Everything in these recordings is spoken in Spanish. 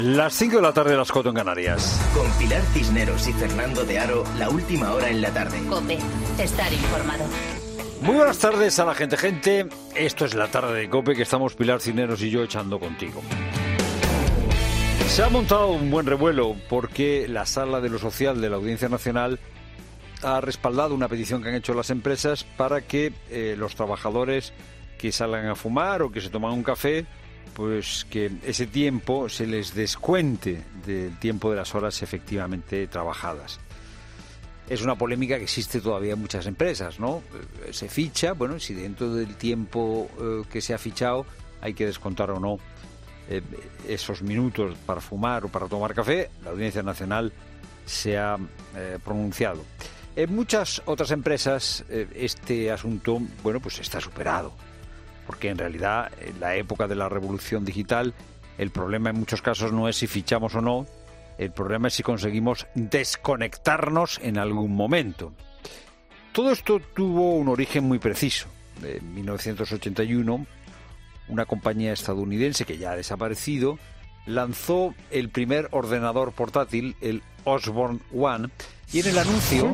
Las 5 de la tarde, las 4 en Canarias. Con Pilar Cisneros y Fernando de Aro, la última hora en la tarde. COPE, estar informado. Muy buenas tardes a la gente. Esto es la tarde de COPE que estamos Pilar Cisneros y yo echando contigo. Se ha montado un buen revuelo porque la Sala de lo Social de la Audiencia Nacional ha respaldado una petición que han hecho las empresas para que los trabajadores que salgan a fumar o que se toman un café, pues que ese tiempo se les descuente del tiempo de las horas efectivamente trabajadas. Es una polémica que existe todavía en muchas empresas, ¿no? Se ficha, bueno, si dentro del tiempo que se ha fichado hay que descontar o no esos minutos para fumar o para tomar café. La Audiencia Nacional se ha pronunciado. En muchas otras empresas este asunto, bueno, pues está superado. Porque en realidad, en la época de la revolución digital, el problema en muchos casos no es si fichamos o no, el problema es si conseguimos desconectarnos en algún momento. Todo esto tuvo un origen muy preciso. En 1981, una compañía estadounidense que ya ha desaparecido, lanzó el primer ordenador portátil, el Osborne One, y en el anuncio...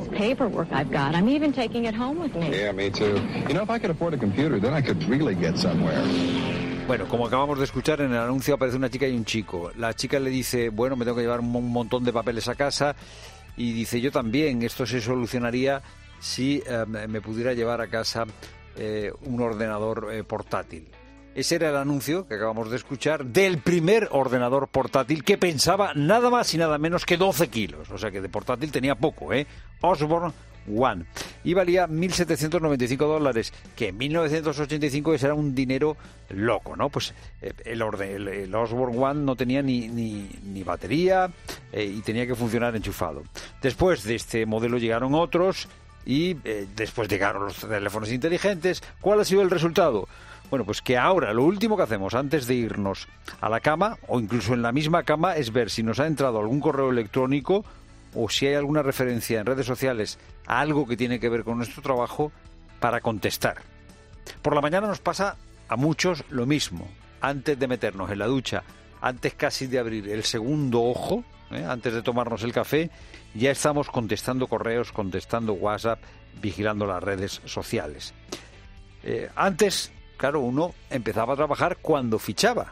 Bueno, como acabamos de escuchar, en el anuncio aparece una chica y un chico. La chica le dice, bueno, me tengo que llevar un montón de papeles a casa, y dice, yo también, esto se solucionaría si me pudiera llevar a casa un ordenador portátil. Ese era el anuncio que acabamos de escuchar del primer ordenador portátil que pensaba nada más y nada menos que 12 kilos. O sea que de portátil tenía poco, Osborne One. Y valía $1.795, que en 1985 ese era un dinero loco, ¿no? Pues el Osborne One no tenía ni batería y tenía que funcionar enchufado. Después de este modelo llegaron otros y después llegaron los teléfonos inteligentes. ¿Cuál ha sido el resultado? Bueno, pues que ahora lo último que hacemos antes de irnos a la cama, o incluso en la misma cama, es ver si nos ha entrado algún correo electrónico o si hay alguna referencia en redes sociales a algo que tiene que ver con nuestro trabajo para contestar. Por la mañana nos pasa a muchos lo mismo. Antes de meternos en la ducha, antes casi de abrir el segundo ojo, antes de tomarnos el café, ya estamos contestando correos, contestando WhatsApp, vigilando las redes sociales. Antes... Claro, uno empezaba a trabajar cuando fichaba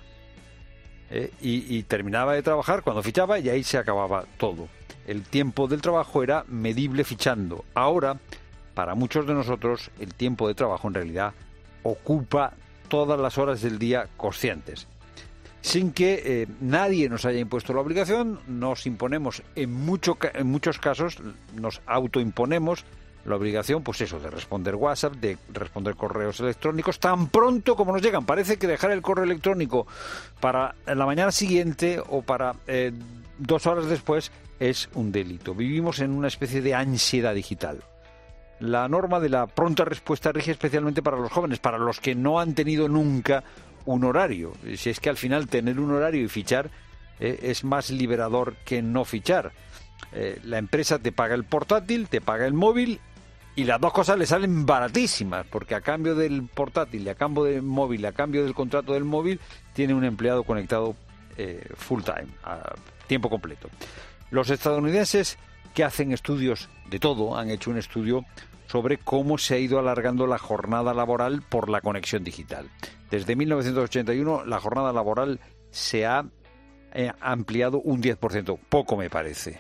y terminaba de trabajar cuando fichaba y ahí se acababa todo. El tiempo del trabajo era medible fichando. Ahora, para muchos de nosotros, el tiempo de trabajo en realidad ocupa todas las horas del día conscientes. Sin que nadie nos haya impuesto la obligación, nos imponemos, en muchos casos, nos autoimponemos la obligación, pues eso, de responder WhatsApp, de responder correos electrónicos, tan pronto como nos llegan. Parece que dejar el correo electrónico para la mañana siguiente o para 2 horas después es un delito. Vivimos en una especie de ansiedad digital. La norma de la pronta respuesta rige especialmente para los jóvenes, para los que no han tenido nunca un horario. Si es que al final tener un horario y fichar es más liberador que no fichar. La empresa te paga el portátil, te paga el móvil, y las dos cosas le salen baratísimas, porque a cambio del portátil, a cambio del móvil, a cambio del contrato del móvil, tiene un empleado conectado full time, a tiempo completo. Los estadounidenses, que hacen estudios de todo, han hecho un estudio sobre cómo se ha ido alargando la jornada laboral por la conexión digital. Desde 1981 la jornada laboral se ha ampliado un 10%. Poco me parece.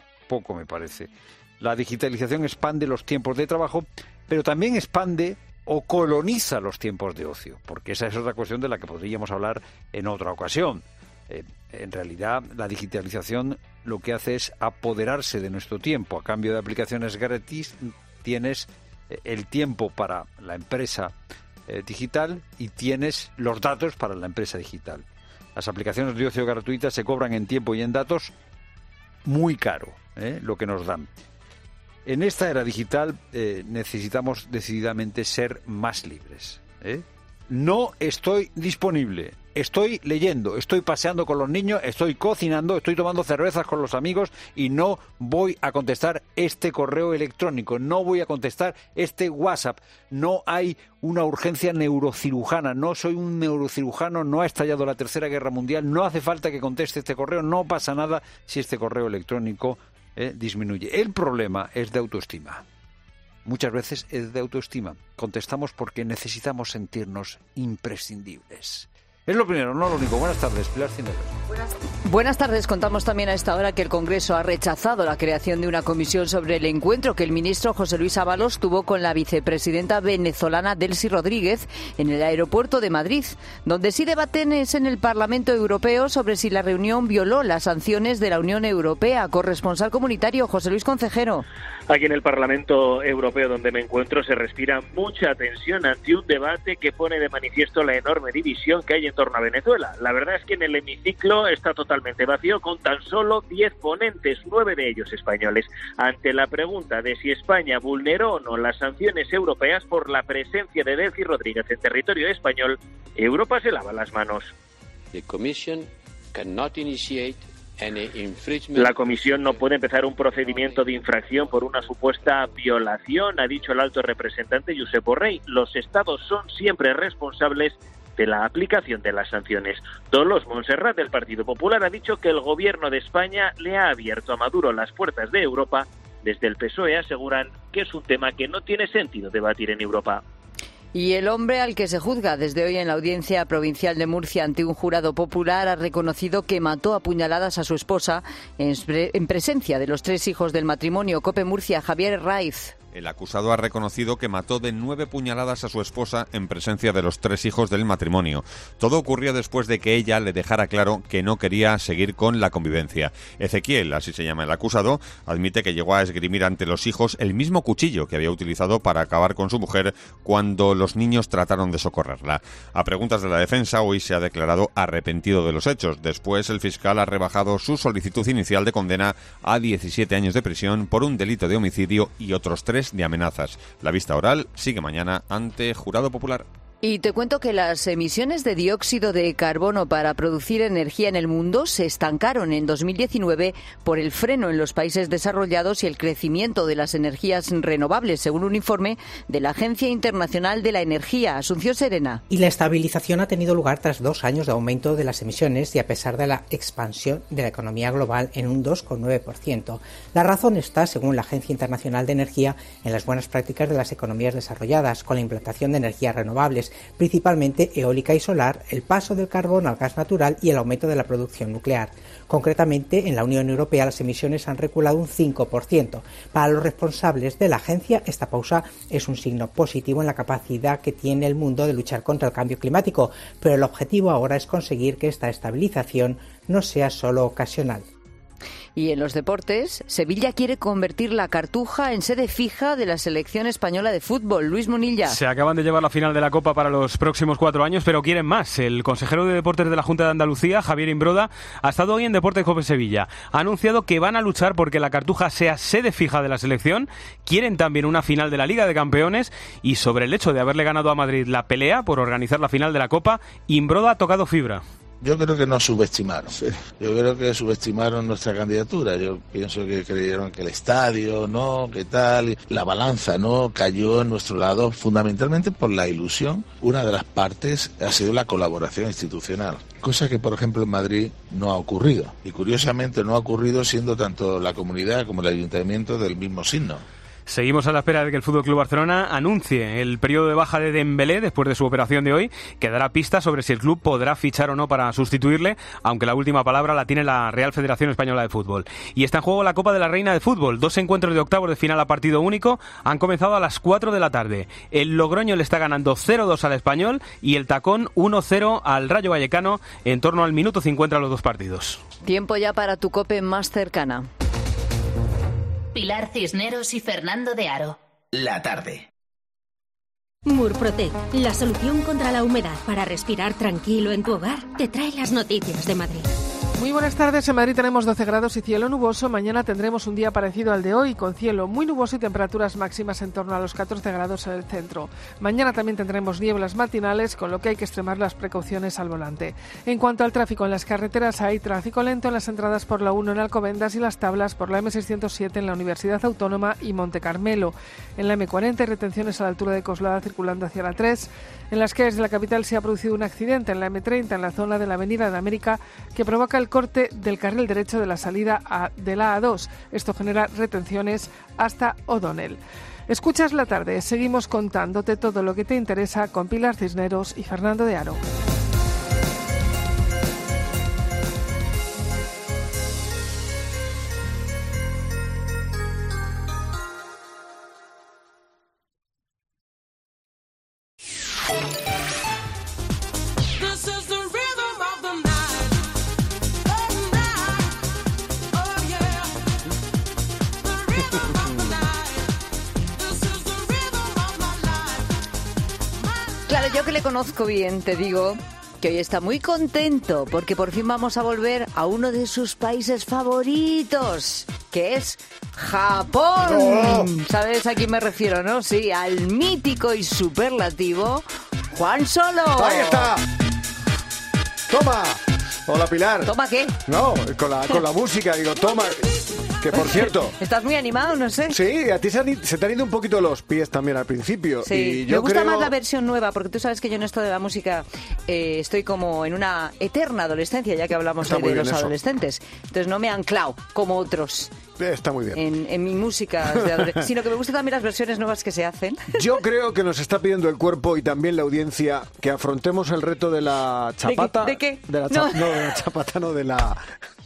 La digitalización expande los tiempos de trabajo, pero también expande o coloniza los tiempos de ocio, porque esa es otra cuestión de la que podríamos hablar en otra ocasión. En realidad, la digitalización lo que hace es apoderarse de nuestro tiempo. A cambio de aplicaciones gratis, tienes el tiempo para la empresa digital y tienes los datos para la empresa digital. Las aplicaciones de ocio gratuitas se cobran en tiempo y en datos muy caro, lo que nos dan. En esta era digital necesitamos decididamente ser más libres. no estoy disponible. Estoy leyendo, estoy paseando con los niños, estoy cocinando, estoy tomando cervezas con los amigos y no voy a contestar este correo electrónico, no voy a contestar este WhatsApp. No hay una urgencia neurocirujana, no soy un neurocirujano, no ha estallado la Tercera Guerra Mundial, no hace falta que conteste este correo, no pasa nada si este correo electrónico disminuye. El problema es de autoestima. Muchas veces es de autoestima. Contestamos porque necesitamos sentirnos imprescindibles. Es lo primero, no lo único. Buenas tardes, Pilar Cisneros. Buenas tardes. Contamos también a esta hora que el Congreso ha rechazado la creación de una comisión sobre el encuentro que el ministro José Luis Ábalos tuvo con la vicepresidenta venezolana Delcy Rodríguez en el aeropuerto de Madrid. Donde sí debaten es en el Parlamento Europeo sobre si la reunión violó las sanciones de la Unión Europea. Corresponsal comunitario José Luis Concejero. Aquí en el Parlamento Europeo donde me encuentro se respira mucha tensión ante un debate que pone de manifiesto la enorme división que hay en torno a Venezuela. La verdad es que en el hemiciclo está totalmente vacío con tan solo 10 ponentes, 9 de ellos españoles. Ante la pregunta de si España vulneró o no las sanciones europeas por la presencia de Delcy Rodríguez en territorio español, Europa se lava las manos. La Comisión no puede empezar un procedimiento de infracción por una supuesta violación, ha dicho el alto representante Josep Borrell. Los Estados son siempre responsables de la aplicación de las sanciones. Dolors Montserrat, del Partido Popular, ha dicho que el gobierno de España le ha abierto a Maduro las puertas de Europa. Desde el PSOE aseguran que es un tema que no tiene sentido debatir en Europa. Y el hombre al que se juzga desde hoy en la Audiencia Provincial de Murcia ante un jurado popular ha reconocido que mató a puñaladas a su esposa en presencia de los 3 hijos del matrimonio. COPE Murcia, Javier Raiz. El acusado ha reconocido que mató de 9 puñaladas a su esposa en presencia de los 3 hijos del matrimonio. Todo ocurrió después de que ella le dejara claro que no quería seguir con la convivencia. Ezequiel, así se llama el acusado, admite que llegó a esgrimir ante los hijos el mismo cuchillo que había utilizado para acabar con su mujer cuando los niños trataron de socorrerla. A preguntas de la defensa, hoy se ha declarado arrepentido de los hechos. Después, el fiscal ha rebajado su solicitud inicial de condena a 17 años de prisión por un delito de homicidio y otros 3 de amenazas. La vista oral sigue mañana ante jurado popular. Y te cuento que las emisiones de dióxido de carbono para producir energía en el mundo se estancaron en 2019 por el freno en los países desarrollados y el crecimiento de las energías renovables, según un informe de la Agencia Internacional de la Energía. Asunción Serena. Y la estabilización ha tenido lugar tras 2 años de aumento de las emisiones y a pesar de la expansión de la economía global en un 2,9%. La razón está, según la Agencia Internacional de Energía, en las buenas prácticas de las economías desarrolladas, con la implantación de energías renovables, principalmente eólica y solar, el paso del carbón al gas natural y el aumento de la producción nuclear. Concretamente, en la Unión Europea las emisiones han reculado un 5%. Para los responsables de la agencia, esta pausa es un signo positivo en la capacidad que tiene el mundo de luchar contra el cambio climático, pero el objetivo ahora es conseguir que esta estabilización no sea solo ocasional. Y en los deportes, Sevilla quiere convertir la Cartuja en sede fija de la selección española de fútbol. Luis Munilla. Se acaban de llevar la final de la Copa para los próximos 4 años, pero quieren más. El consejero de Deportes de la Junta de Andalucía, Javier Imbroda, ha estado hoy en Deportes COPE Sevilla. Ha anunciado que van a luchar porque la Cartuja sea sede fija de la selección. Quieren también una final de la Liga de Campeones. Y sobre el hecho de haberle ganado a Madrid la pelea por organizar la final de la Copa, Imbroda ha tocado fibra. Yo creo que nos subestimaron. Yo creo que subestimaron nuestra candidatura. Yo pienso que creyeron que el estadio, ¿no? ¿Qué tal? La balanza, ¿no? Cayó en nuestro lado fundamentalmente por la ilusión. Una de las partes ha sido la colaboración institucional. Cosa que, por ejemplo, en Madrid no ha ocurrido. Y curiosamente no ha ocurrido siendo tanto la comunidad como el ayuntamiento del mismo signo. Seguimos a la espera de que el FC Barcelona anuncie el periodo de baja de Dembélé después de su operación de hoy, que dará pistas sobre si el club podrá fichar o no para sustituirle, aunque la última palabra la tiene la Real Federación Española de Fútbol. Y está en juego la Copa de la Reina de Fútbol. 2 encuentros de octavos de final a partido único han comenzado a las 4 de la tarde. El Logroño le está ganando 0-2 al Español y el Tacón 1-0 al Rayo Vallecano en torno al minuto 50 a los 2 partidos. Tiempo ya para tu COPE más cercana. Pilar Cisneros y Fernando de Aro. La tarde. Murprotec, la solución contra la humedad para respirar tranquilo en tu hogar, te trae las noticias de Madrid. Muy buenas tardes. En Madrid tenemos 12 grados y cielo nuboso. Mañana tendremos un día parecido al de hoy, con cielo muy nuboso y temperaturas máximas en torno a los 14 grados en el centro. Mañana también tendremos nieblas matinales, con lo que hay que extremar las precauciones al volante. En cuanto al tráfico en las carreteras, hay tráfico lento en las entradas por la 1 en Alcobendas y Las Tablas, por la M607 en la Universidad Autónoma y Monte Carmelo. En la M40 hay retenciones a la altura de Coslada circulando hacia la 3. En las calles de la capital se ha producido un accidente en la M30 en la zona de la Avenida de América que provoca el corte del carril derecho de la salida de la A2. Esto genera retenciones hasta O'Donnell. Escuchas la tarde. Seguimos contándote todo lo que te interesa con Pilar Cisneros y Fernando de Aro. Claro, yo que le conozco bien, te digo que hoy está muy contento porque por fin vamos a volver a uno de sus países favoritos, que es Japón. ¡Oh! ¿Sabes a quién me refiero, no? Sí, al mítico y superlativo Juan Solo. ¡Ahí está! ¡Toma! Hola, Pilar. ¿Toma qué? No, con la música, digo, toma. Que por cierto... ¿Estás muy animado? No sé. Sí, a ti se te han ido un poquito los pies también al principio. Sí, y yo me gusta creo... más la versión nueva, porque tú sabes que yo en esto de la música estoy como en una eterna adolescencia, ya que hablamos hoy de los adolescentes. Entonces no me han anclado como otros. Está muy bien. En mi música de adolescente, sino que me gustan también las versiones nuevas que se hacen. Yo creo que nos está pidiendo el cuerpo y también la audiencia que afrontemos el reto de la chapata. ¿De qué? De la No. No, de la chapata, no, de la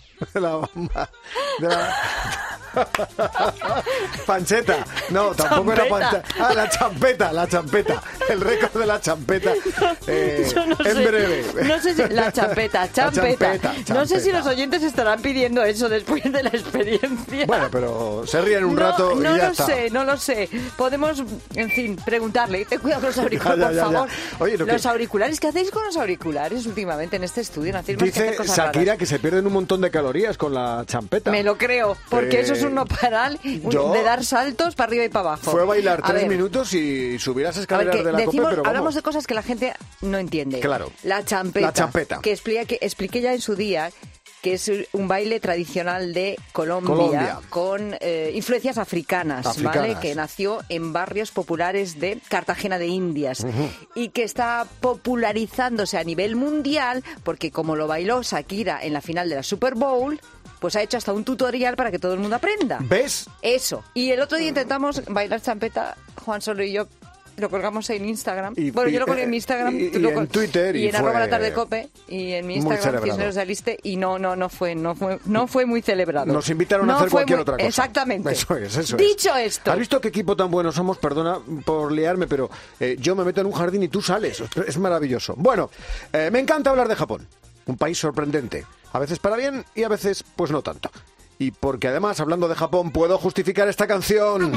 pancheta. No, tampoco Champeta. era pancheta. Ah, la champeta. El récord de la champeta. Yo no en sé, breve. No sé si la champeta. champeta. No sé si los oyentes estarán pidiendo eso después de la experiencia. Bueno, pero se ríen un rato y ya está. No lo sé. Podemos, en fin, preguntarle. Ten cuidado con los auriculares, Ya. por favor. Oye, los auriculares, ¿qué hacéis con los auriculares últimamente en este estudio? ¿No hacéis más que Dice hacer cosas Shakira raras? que se pierden un montón de calorías con la champeta. Me lo creo, porque eso es un no parar de dar saltos para arriba y para abajo. Fue a bailar A 3 ver. minutos y subir las A ver, escaleras que de la COPE, pero vamos. hablamos de cosas que la gente no entiende. Claro. La champeta. La champeta. Que expliqué ya en su día que es un baile tradicional de Colombia. Con influencias africanas, ¿vale? Que nació en barrios populares de Cartagena de Indias y que está popularizándose a nivel mundial porque como lo bailó Shakira en la final de la Super Bowl, pues ha hecho hasta un tutorial para que todo el mundo aprenda. ¿Ves? Eso. Y el otro día intentamos bailar champeta, Juan Solo y yo. Lo colgamos en Instagram. Yo lo colgué en mi Instagram. Y en Twitter. Y en arroba la tarde cope. Y en mi Instagram, Cisneros de Aliste. Y no fue muy celebrado. Nos invitaron a hacer cualquier otra cosa. Exactamente. Eso es. Dicho esto. ¿Has visto qué equipo tan bueno somos? Perdona por liarme, pero yo me meto en un jardín y tú sales. Es maravilloso. Bueno, me encanta hablar de Japón. Un país sorprendente. A veces para bien y a veces pues no tanto. Y porque además, hablando de Japón, puedo justificar esta canción.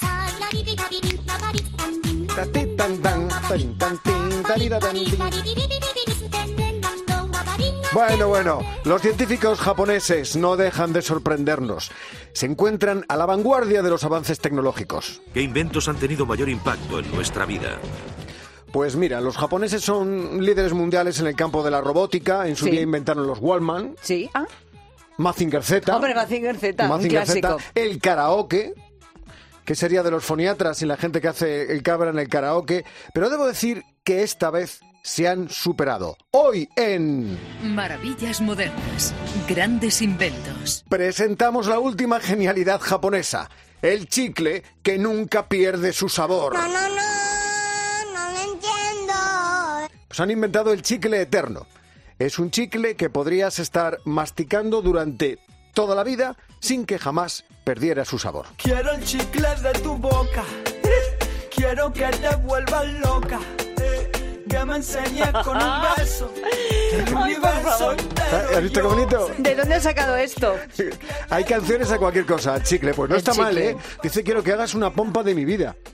Bueno, los científicos japoneses no dejan de sorprendernos. Se encuentran a la vanguardia de los avances tecnológicos. ¿Qué inventos han tenido mayor impacto en nuestra vida? Pues mira, los japoneses son líderes mundiales en el campo de la robótica. En su día inventaron los Wallman. Sí, Mazinger Z. Hombre, Mazinger Z, un clásico. El karaoke. ¿Qué sería de los foniatras y la gente que hace el cabra en el karaoke? Pero debo decir que esta vez se han superado. Hoy en... Maravillas modernas. Grandes inventos. Presentamos la última genialidad japonesa. El chicle que nunca pierde su sabor. No lo entiendo. Pues han inventado el chicle eterno. Es un chicle que podrías estar masticando durante toda la vida sin que jamás perdiera su sabor. Quiero el chicle de tu boca. Quiero que te vuelvas loca. Que me enseñes con un beso. El universo entero. ¿Has visto qué bonito? ¿De dónde has sacado esto? Hay canciones a cualquier cosa. Chicle, pues no El está mal, chicle. ¿eh? Dice, quiero que hagas una pompa de mi vida.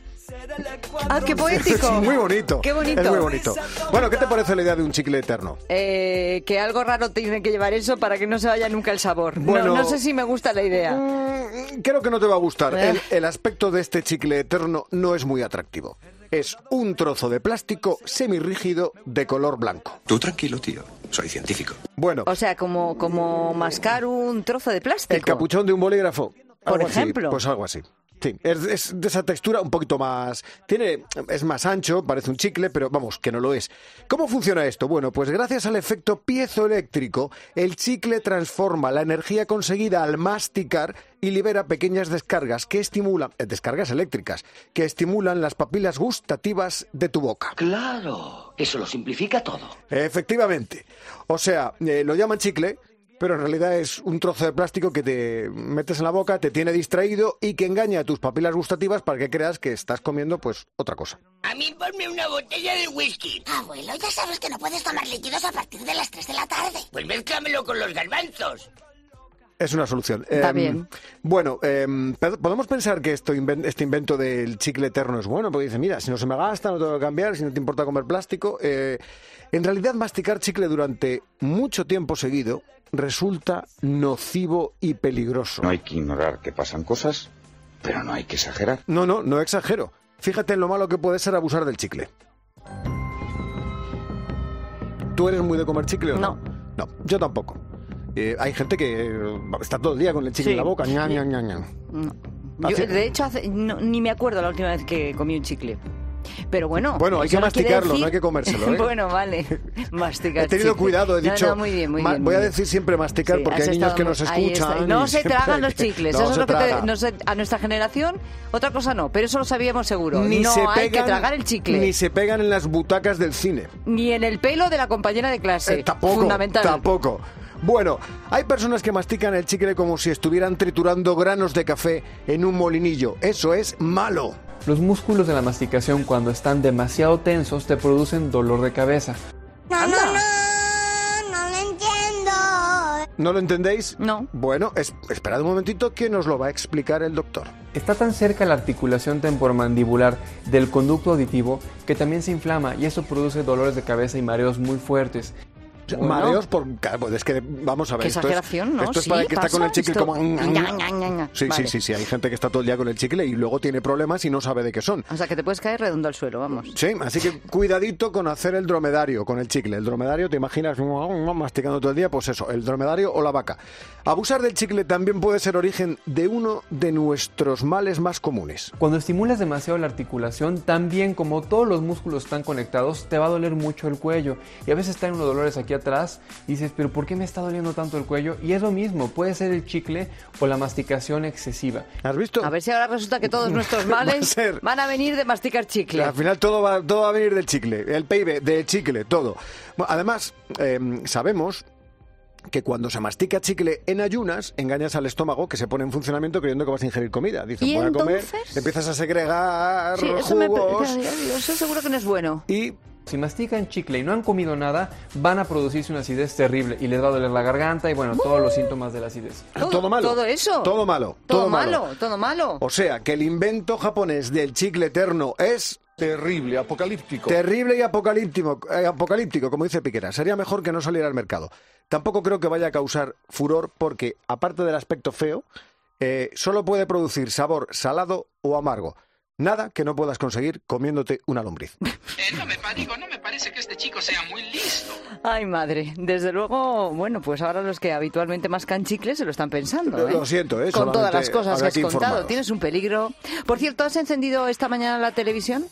Ah, qué poético. Muy bonito. Qué bonito. Es muy bonito. Bueno, ¿qué te parece la idea de un chicle eterno? Que algo raro tiene que llevar eso para que no se vaya nunca el sabor. Bueno, no sé si me gusta la idea. Creo que no te va a gustar. El aspecto de este chicle eterno no es muy atractivo. Es un trozo de plástico semirrígido de color blanco. Tú tranquilo, tío. Soy científico. Bueno. O sea, como mascar un trozo de plástico. El capuchón de un bolígrafo. Por Algo ejemplo. Así, pues algo así. Sí, es de esa textura un poquito más... Es más ancho, parece un chicle, pero vamos, que no lo es. ¿Cómo funciona esto? Bueno, pues gracias al efecto piezoeléctrico, el chicle transforma la energía conseguida al masticar y libera pequeñas descargas que estimulan... descargas eléctricas, que estimulan las papilas gustativas de tu boca. Claro, eso lo simplifica todo. Efectivamente. O sea, lo llaman chicle, pero en realidad es un trozo de plástico que te metes en la boca, te tiene distraído y que engaña a tus papilas gustativas para que creas que estás comiendo, pues, otra cosa. A mí ponme una botella de whisky. Abuelo, ya sabes que no puedes tomar líquidos a partir de las 3 de la tarde. Pues mézclamelo con los garbanzos. Es una solución. Está bien. Bueno, podemos pensar que este invento del chicle eterno es bueno, porque dice, mira, si no se me gasta, no tengo que cambiar, si no te importa comer plástico. En realidad, masticar chicle durante mucho tiempo seguido resulta nocivo y peligroso. No hay que ignorar que pasan cosas, pero no hay que exagerar. No exagero. Fíjate en lo malo que puede ser abusar del chicle. ¿Tú eres muy de comer chicle o no? No, yo tampoco. Hay gente que está todo el día con el chicle en la boca. Ña. Yo, de hecho, ni me acuerdo la última vez que comí un chicle. Pero bueno, hay que masticarlo, no hay que comérselo, ¿eh? Bueno, vale, masticar. He tenido cuidado, he dicho. No, muy bien, voy a decir siempre masticar, sí, porque hay niños que nos escuchan. No se tragan los chicles, eso es lo que a nuestra generación, otra cosa no, pero eso lo sabíamos seguro. Ni hay que tragar el chicle. Ni se pegan en las butacas del cine. Ni en el pelo de la compañera de clase. Tampoco. Fundamental. Tampoco. Bueno, hay personas que mastican el chicle como si estuvieran triturando granos de café en un molinillo. Eso es malo. Los músculos de la masticación, cuando están demasiado tensos, te producen dolor de cabeza. No lo entiendo. ¿No lo entendéis? No. Bueno, esperad un momentito que nos lo va a explicar el doctor. Está tan cerca la articulación temporomandibular del conducto auditivo que también se inflama y eso produce dolores de cabeza y mareos muy fuertes. Bueno, mareos es que vamos a ver. Qué exageración, ¿no? Esto es para el que está con el chicle como... Sí, vale. Sí. Hay gente que está todo el día con el chicle y luego tiene problemas y no sabe de qué son. O sea, que te puedes caer redondo al suelo, vamos. Sí, así que cuidadito con hacer el dromedario con el chicle. El dromedario, ¿te imaginas masticando todo el día? Pues eso, el dromedario o la vaca. Abusar del chicle también puede ser origen de uno de nuestros males más comunes. Cuando estimulas demasiado la articulación, también como todos los músculos están conectados, te va a doler mucho el cuello. Y a veces traen unos dolores aquí atrás y dices, pero ¿por qué me está doliendo tanto el cuello? Y es lo mismo, puede ser el chicle o la masticación excesiva. ¿Has visto? A ver si ahora resulta que todos nuestros males van a venir de masticar chicle. Al final todo va a venir del chicle, el PIB del chicle, todo. Bueno, además, sabemos que cuando se mastica chicle en ayunas, engañas al estómago que se pone en funcionamiento creyendo que vas a ingerir comida. Dices, voy a comer, empiezas a segregar jugos. Eso seguro que no es bueno. Y si mastican chicle y no han comido nada, van a producirse una acidez terrible y les va a doler la garganta y bueno, todos los síntomas de la acidez. Todo malo. Todo eso. Todo malo. Todo malo. O sea, que el invento japonés del chicle eterno es... terrible, apocalíptico. Terrible y apocalíptico, como dice Piquera. Sería mejor que no saliera al mercado. Tampoco creo que vaya a causar furor porque, aparte del aspecto feo, solo puede producir sabor salado o amargo. Nada que no puedas conseguir comiéndote una lombriz. No me parece que este chico sea muy listo. Ay, madre. Desde luego, bueno, pues ahora los que habitualmente mascan chicles se lo están pensando, ¿eh? Lo siento, con todas las cosas que has contado. Tienes un peligro. Por cierto, ¿has encendido esta mañana la televisión?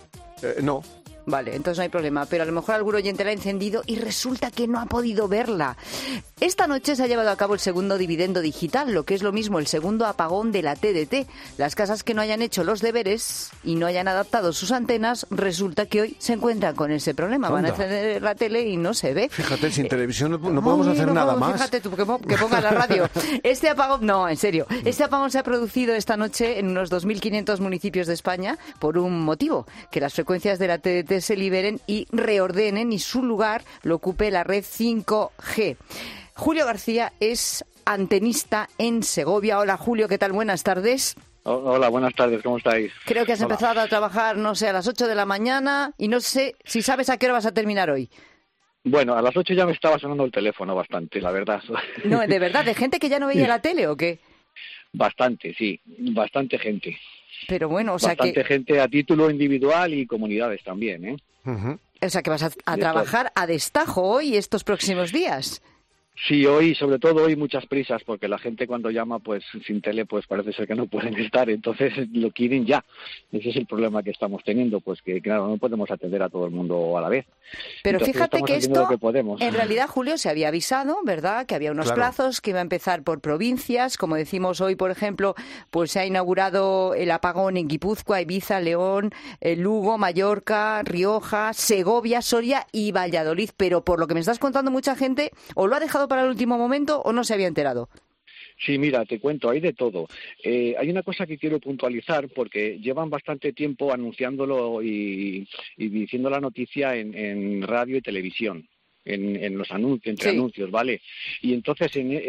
No. Vale, entonces no hay problema, pero a lo mejor algún oyente la ha encendido y resulta que no ha podido verla. Esta noche se ha llevado a cabo el segundo dividendo digital, lo que es lo mismo el segundo apagón de la TDT. Las casas que no hayan hecho los deberes y no hayan adaptado sus antenas, resulta que hoy se encuentran con ese problema. Van a encender la tele y no se ve. Fíjate, sin televisión no podemos hacer nada más. Fíjate tú, que ponga la radio. Este apagón, no, en serio, este apagón se ha producido esta noche en unos 2.500 municipios de España por un motivo, que las frecuencias de la TDT se liberen y reordenen y su lugar lo ocupe la red 5G. Julio García es antenista en Segovia. Hola Julio, ¿qué tal? Buenas tardes. Hola, buenas tardes, ¿cómo estáis? Creo que has empezado a trabajar, no sé, a las 8 de la mañana y no sé si sabes a qué hora vas a terminar hoy. Bueno, a las 8 ya me estaba sonando el teléfono bastante, la verdad. No, ¿de verdad? ¿De gente que ya no veía la tele o qué? Bastante, sí, bastante gente. Pero bueno, o sea bastante gente a título individual y comunidades también, ¿eh? O sea que vas a trabajar a destajo hoy estos próximos días. Sí, hoy, sobre todo hoy, muchas prisas, porque la gente cuando llama, pues sin tele, pues parece ser que no pueden estar, entonces lo quieren ya. Ese es el problema que estamos teniendo, pues que claro, no podemos atender a todo el mundo a la vez. Pero entonces, fíjate que esto, en realidad, Julio, se había avisado, ¿verdad?, que había unos plazos, que iba a empezar por provincias, como decimos hoy, por ejemplo, pues se ha inaugurado el apagón en Guipúzcoa, Ibiza, León, Lugo, Mallorca, Rioja, Segovia, Soria y Valladolid, pero por lo que me estás contando, mucha gente o lo ha dejado para el último momento o no se había enterado. Sí, mira, te cuento, hay de todo. Hay una cosa que quiero puntualizar porque llevan bastante tiempo anunciándolo y diciendo la noticia en radio y televisión. En los anuncios, entre anuncios, ¿vale? Y entonces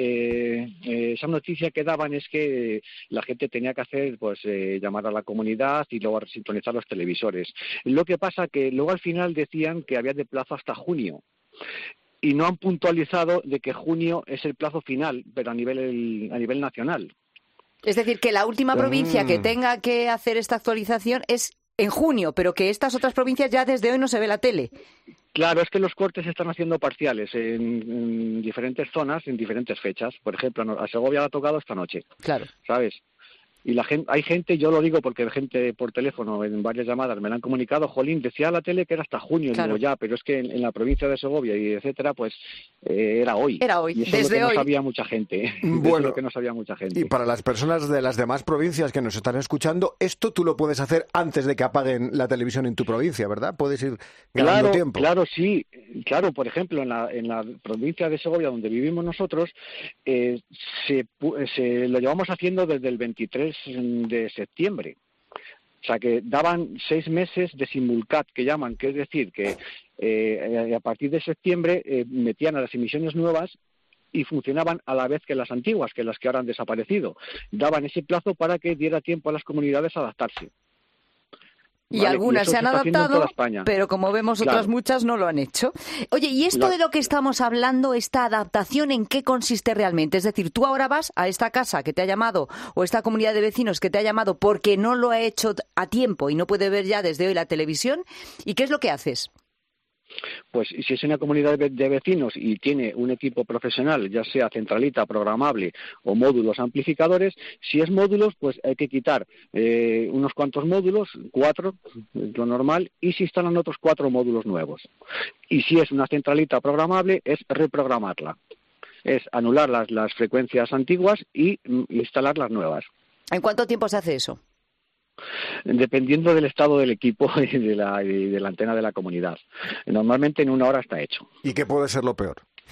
esa noticia que daban es que la gente tenía que hacer, pues, llamar a la comunidad y luego sintonizar los televisores. Lo que pasa que luego al final decían que había de plazo hasta junio. Y no han puntualizado de que junio es el plazo final, pero a nivel nacional. Es decir, que la última provincia que tenga que hacer esta actualización es en junio, pero que estas otras provincias ya desde hoy no se ve la tele. Claro, es que los cortes se están haciendo parciales en diferentes zonas, en diferentes fechas. Por ejemplo, a Segovia le ha tocado esta noche. Claro. ¿Sabes? Y hay gente, yo lo digo porque gente por teléfono en varias llamadas me lo han comunicado, jolín, decía la tele que era hasta junio, claro. Digo, ya, pero es que en la provincia de Segovia y etcétera, pues era hoy. Era hoy, y eso desde es lo que hoy. No sabía mucha gente. Bueno, es lo que no sabía mucha gente. Y para las personas de las demás provincias que nos están escuchando, esto tú lo puedes hacer antes de que apaguen la televisión en tu provincia, ¿verdad? Puedes ir ganando tiempo. Claro, sí. Claro, por ejemplo, en la provincia de Segovia, donde vivimos nosotros, lo llevamos haciendo desde el 23 de septiembre. O sea, que daban 6 meses de simulcat, que llaman, que es decir, que a partir de septiembre metían a las emisiones nuevas y funcionaban a la vez que las antiguas, que las que ahora han desaparecido. Daban ese plazo para que diera tiempo a las comunidades a adaptarse. Y vale, algunas y se han adaptado, pero como vemos otras muchas no lo han hecho. Oye, ¿y esto de lo que estamos hablando, esta adaptación, en qué consiste realmente? Es decir, tú ahora vas a esta casa que te ha llamado o esta comunidad de vecinos que te ha llamado porque no lo ha hecho a tiempo y no puede ver ya desde hoy la televisión, ¿y qué es lo que haces? Pues si es una comunidad de vecinos y tiene un equipo profesional, ya sea centralita, programable o módulos amplificadores, si es módulos, pues hay que quitar unos cuantos módulos, 4, lo normal, y se instalan otros 4 módulos nuevos. Y si es una centralita programable, es reprogramarla. Es anular las frecuencias antiguas y instalar las nuevas. ¿En cuánto tiempo se hace eso? Dependiendo del estado del equipo y de la antena de la comunidad. Normalmente en 1 hora está hecho. ¿Y qué puede ser lo peor?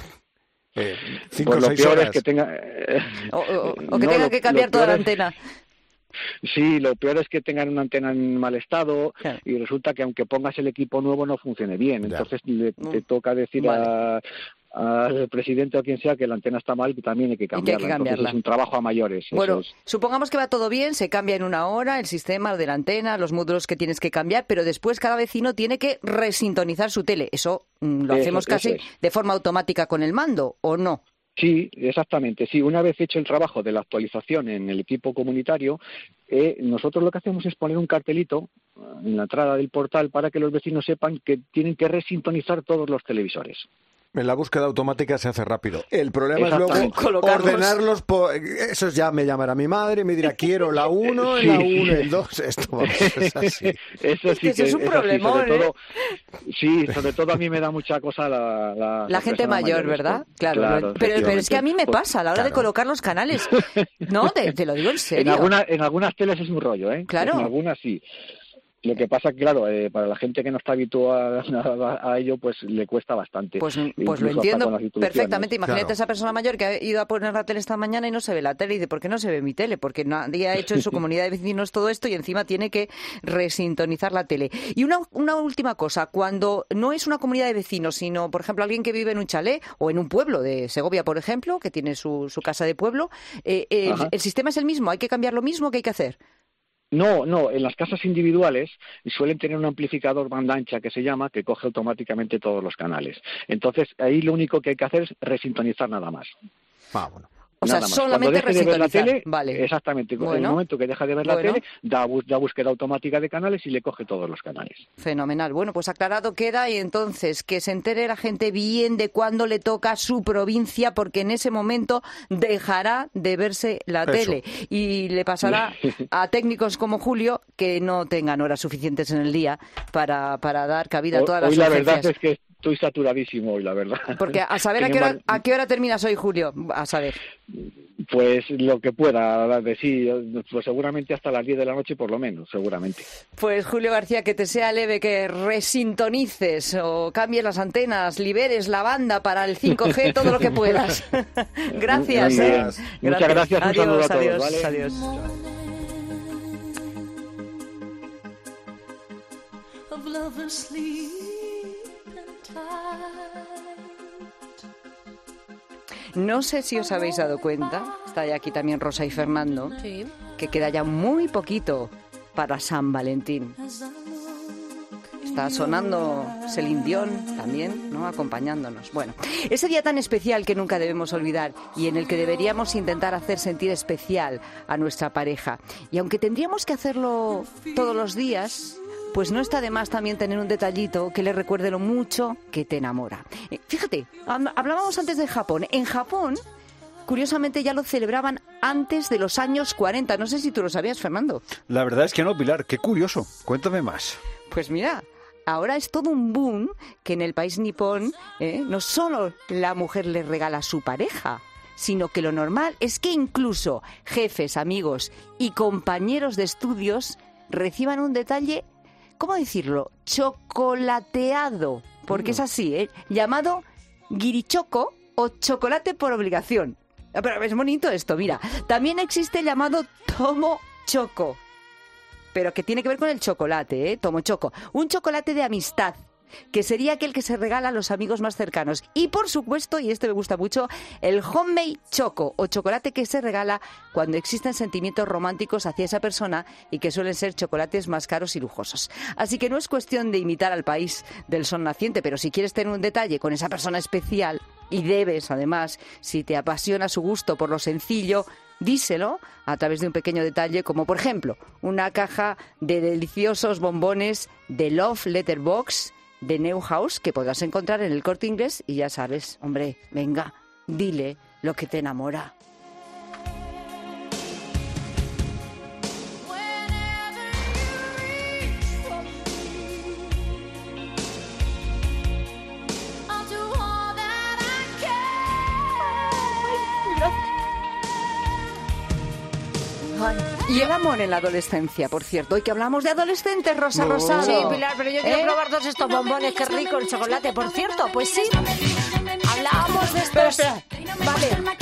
5 pues o 6 peor horas. Es que tenga... o que tenga que cambiar toda la antena. Sí, lo peor es que tengan una antena en mal estado y resulta que aunque pongas el equipo nuevo no funcione bien. Entonces te toca decir al presidente o quien sea que la antena está mal y también hay que cambiarla. Entonces es un trabajo a mayores. Bueno, supongamos que va todo bien, se cambia en 1 hora el sistema de la antena, los módulos que tienes que cambiar, pero después cada vecino tiene que resintonizar su tele. Eso lo hacemos casi de forma automática con el mando, ¿o no? Sí, exactamente. Sí, una vez hecho el trabajo de la actualización en el equipo comunitario, nosotros lo que hacemos es poner un cartelito en la entrada del portal para que los vecinos sepan que tienen que resintonizar todos los televisores. En la búsqueda automática se hace rápido. El problema es luego ordenarlos. Eso ya me llamará mi madre y me dirá, quiero la 1, la 1, el 2. Esto es así. Eso sí que es un problemón, Sí, sobre todo a mí me da mucha cosa la gente mayor, ¿verdad? Claro. Pero es que a mí me pasa a la hora de colocar los canales. No, te lo digo en serio. En algunas teles es un rollo, ¿eh? Claro. En algunas sí. Lo que pasa que, claro, para la gente que no está habituada a ello, pues le cuesta bastante. Pues lo entiendo perfectamente. Imagínate esa persona mayor que ha ido a poner la tele esta mañana y no se ve la tele. Y dice, ¿por qué no se ve mi tele? Porque nadie ha hecho en su comunidad de vecinos todo esto y encima tiene que resintonizar la tele. Y una última cosa, cuando no es una comunidad de vecinos, sino, por ejemplo, alguien que vive en un chalet o en un pueblo de Segovia, por ejemplo, que tiene su casa de pueblo, ¿el sistema es el mismo? ¿Hay que cambiar lo mismo? ¿Qué hay que hacer? No, en las casas individuales suelen tener un amplificador banda ancha que se llama, que coge automáticamente todos los canales. Entonces, ahí lo único que hay que hacer es resintonizar nada más. Bueno. O sea, solamente resintonizar. La tele, vale. Exactamente. En el momento que deja de ver la tele, da búsqueda automática de canales y le coge todos los canales. Fenomenal. Bueno, pues aclarado queda, y entonces que se entere la gente bien de cuándo le toca su provincia, porque en ese momento dejará de verse la tele. Y le pasará a técnicos como Julio que no tengan horas suficientes en el día para dar cabida a todas las urgencias. Hoy la verdad es que estoy saturadísimo hoy, la verdad. Porque a saber a qué hora terminas hoy, Julio, a saber. Pues lo que pueda, sí, pues seguramente hasta las 10 de la noche por lo menos, seguramente. Pues Julio García, que te sea leve, que resintonices o cambies las antenas, liberes la banda para el 5G, todo lo que puedas. Gracias. Muchas gracias, un saludo a todos. Adiós, ¿vale? Adiós. No sé si os habéis dado cuenta, está ya aquí también Rosa y Fernando, que queda ya muy poquito para San Valentín. Está sonando Celine Dion también, ¿no?, acompañándonos. Bueno, ese día tan especial que nunca debemos olvidar y en el que deberíamos intentar hacer sentir especial a nuestra pareja. Y aunque tendríamos que hacerlo todos los días, pues no está de más también tener un detallito que le recuerde lo mucho que te enamora. Fíjate, hablábamos antes de Japón. En Japón, curiosamente, ya lo celebraban antes de los años 40. No sé si tú lo sabías, Fernando. La verdad es que no, Pilar. Qué curioso. Cuéntame más. Pues mira, ahora es todo un boom que en el país nipón no solo la mujer le regala a su pareja, sino que lo normal es que incluso jefes, amigos y compañeros de estudios reciban un detalle, ¿cómo decirlo?, chocolateado, porque es así, llamado guirichoco o chocolate por obligación. Pero es bonito esto, mira. También existe el llamado tomo choco, pero que tiene que ver con el chocolate, tomo choco. Un chocolate de amistad, que sería aquel que se regala a los amigos más cercanos. Y por supuesto, y este me gusta mucho, el homemade choco o chocolate que se regala cuando existen sentimientos románticos hacia esa persona y que suelen ser chocolates más caros y lujosos. Así que no es cuestión de imitar al país del sol naciente, pero si quieres tener un detalle con esa persona especial, y debes además, si te apasiona su gusto por lo sencillo, díselo a través de un pequeño detalle, como por ejemplo una caja de deliciosos bombones de Love Letterbox de Neuhaus, que podrás encontrar en el Corte Inglés. Y ya sabes, hombre, venga, dile lo que te enamora. Y el amor en la adolescencia, por cierto. Hoy que hablamos de adolescentes, Rosa Rosado. Sí, Pilar, pero yo quiero probar todos estos bombones. Qué rico el chocolate, por cierto. Pues sí, hablábamos de estos... Espera. Vale.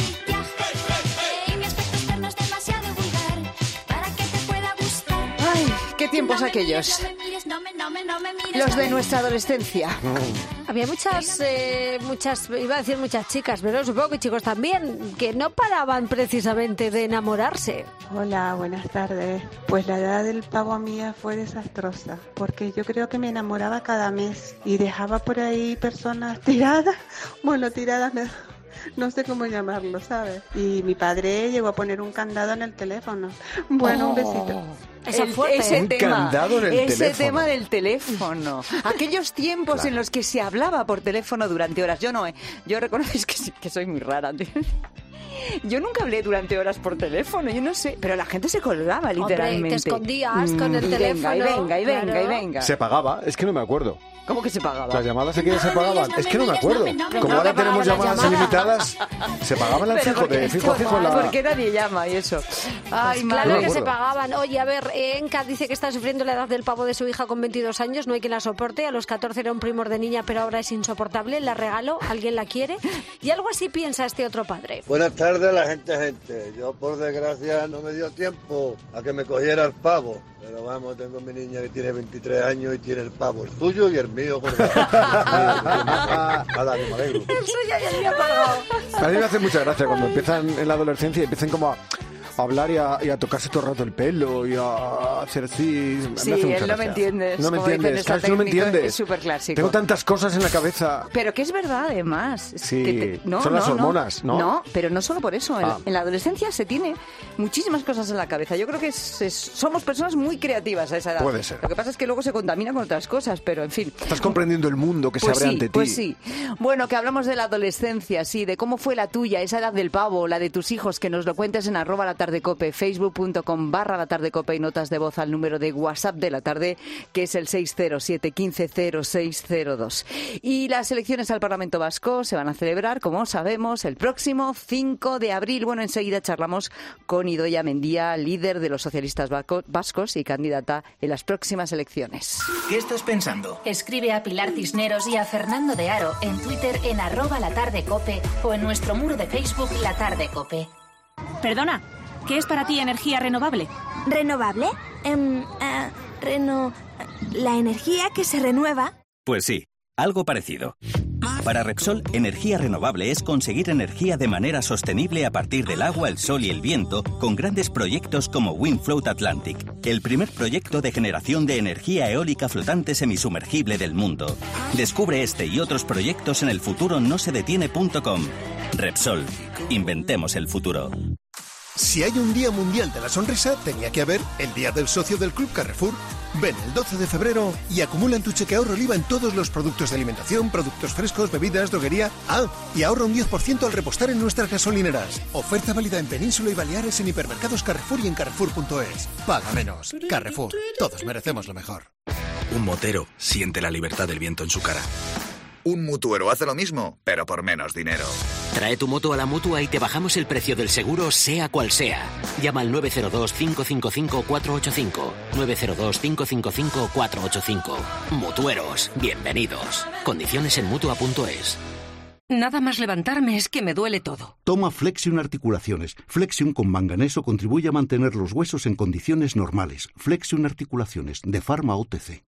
Ay, qué tiempos aquellos. Los de nuestra adolescencia. Había muchas, iba a decir muchas chicas, pero supongo que chicos también, que no paraban precisamente de enamorarse. Hola, buenas tardes. Pues la edad del pavo mía fue desastrosa, porque yo creo que me enamoraba cada mes y dejaba por ahí personas tiradas. Bueno, tiradas no sé cómo llamarlo, ¿sabes? Y mi padre llegó a poner un candado en el teléfono. Bueno, un besito. Ese teléfono. tema del teléfono. Aquellos tiempos en los que se hablaba por teléfono durante horas. Yo no, yo reconozco que soy muy rara. Yo nunca hablé durante horas por teléfono, yo no sé, pero la gente se colgaba literalmente. Hombre, te escondías con el teléfono. Venga. Se pagaba, es que no me acuerdo. ¿Cómo que se pagaba? Las llamadas se pagaban. Es que no me acuerdo. Como ahora tenemos llamadas ilimitadas, se pagaban al fijo, de fijo a fijo. ¿Por qué nadie llama y eso? Ay, pues claro madre. que se pagaban. Oye, a ver, Enca dice que está sufriendo la edad del pavo de su hija con 22 años. No hay quien la soporte. A los 14 era un primor de niña, pero ahora es insoportable. La regalo, alguien la quiere. Y algo así piensa este otro padre. Buenas tardes, la gente. Yo, por desgracia, no me dio tiempo a que me cogiera el pavo. Pero vamos, tengo mi niña que tiene 23 años y tiene el pavo, el suyo y el mío colgado. El suyo y el mío colgado. A mí me hace mucha gracia cuando empiezan en la adolescencia y empiezan como a hablar y a tocarse todo el rato el pelo y a hacer así. Sí, él no me entiendes. No me entiendes, claro, no me entiendes. Es súper clásico. Tengo tantas cosas en la cabeza. Pero que es verdad, además. Sí, son las hormonas, ¿no? No, pero no solo por eso. En la adolescencia se tiene muchísimas cosas en la cabeza. Yo creo que somos personas muy creativas a esa edad. Puede ser. Lo que pasa es que luego se contamina con otras cosas, pero en fin. Estás comprendiendo el mundo que se abre ante ti. Pues sí. Bueno, que hablamos de la adolescencia, sí, de cómo fue la tuya, esa edad del pavo, la de tus hijos, que nos lo cuentes en @latardecope, facebook.com/latardecope y notas de voz al número de WhatsApp de la tarde, que es el 607-150602. Y las elecciones al Parlamento Vasco se van a celebrar, como sabemos, el próximo 5 de abril. Bueno, enseguida charlamos con Idoia Mendia, líder de los socialistas vascos y candidata en las próximas elecciones. ¿Qué estás pensando? Escribe a Pilar Cisneros y a Fernando de Aro en Twitter en @latardecope o en nuestro muro de Facebook La Tarde Cope. Perdona, ¿qué es para ti energía renovable? ¿Renovable? ¿La energía que se renueva? Pues sí, algo parecido. Para Repsol, energía renovable es conseguir energía de manera sostenible a partir del agua, el sol y el viento, con grandes proyectos como Windfloat Atlantic, el primer proyecto de generación de energía eólica flotante semisumergible del mundo. Descubre este y otros proyectos en elfuturonosedetiene.com. Repsol, inventemos el futuro. Si hay un Día Mundial de la Sonrisa, tenía que haber el Día del Socio del Club Carrefour. Ven el 12 de febrero y acumula en tu cheque ahorro el IVA en todos los productos de alimentación, productos frescos, bebidas, droguería. Y ahorra un 10% al repostar en nuestras gasolineras. Oferta válida en Península y Baleares en hipermercados Carrefour y en Carrefour.es. Paga menos. Carrefour. Todos merecemos lo mejor. Un motero siente la libertad del viento en su cara. Un mutuero hace lo mismo, pero por menos dinero. Trae tu moto a la Mutua y te bajamos el precio del seguro, sea cual sea. Llama al 902-555-485. 902-555-485. Mutueros, bienvenidos. Condiciones en Mutua.es. Nada más levantarme es que me duele todo. Toma Flexion Articulaciones. Flexion con manganeso contribuye a mantener los huesos en condiciones normales. Flexion Articulaciones, de Pharma OTC.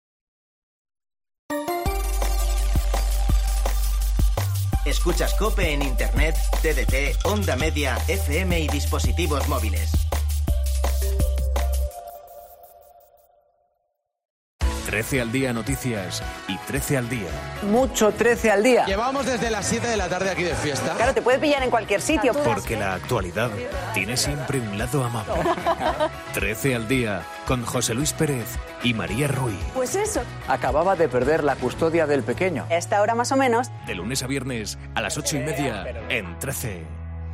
Escuchas COPE en Internet, TDT, Onda Media, FM y dispositivos móviles. 13 al día noticias y 13 al día. Mucho 13 al día. Llevamos desde las 7 de la tarde aquí de fiesta. Claro, te puede pillar en cualquier sitio. Porque la actualidad tiene siempre un lado amable. 13 al día con José Luis Pérez y María Ruiz. Pues eso. Acababa de perder la custodia del pequeño. Esta hora más o menos. De lunes a viernes a las 8:30 en 13.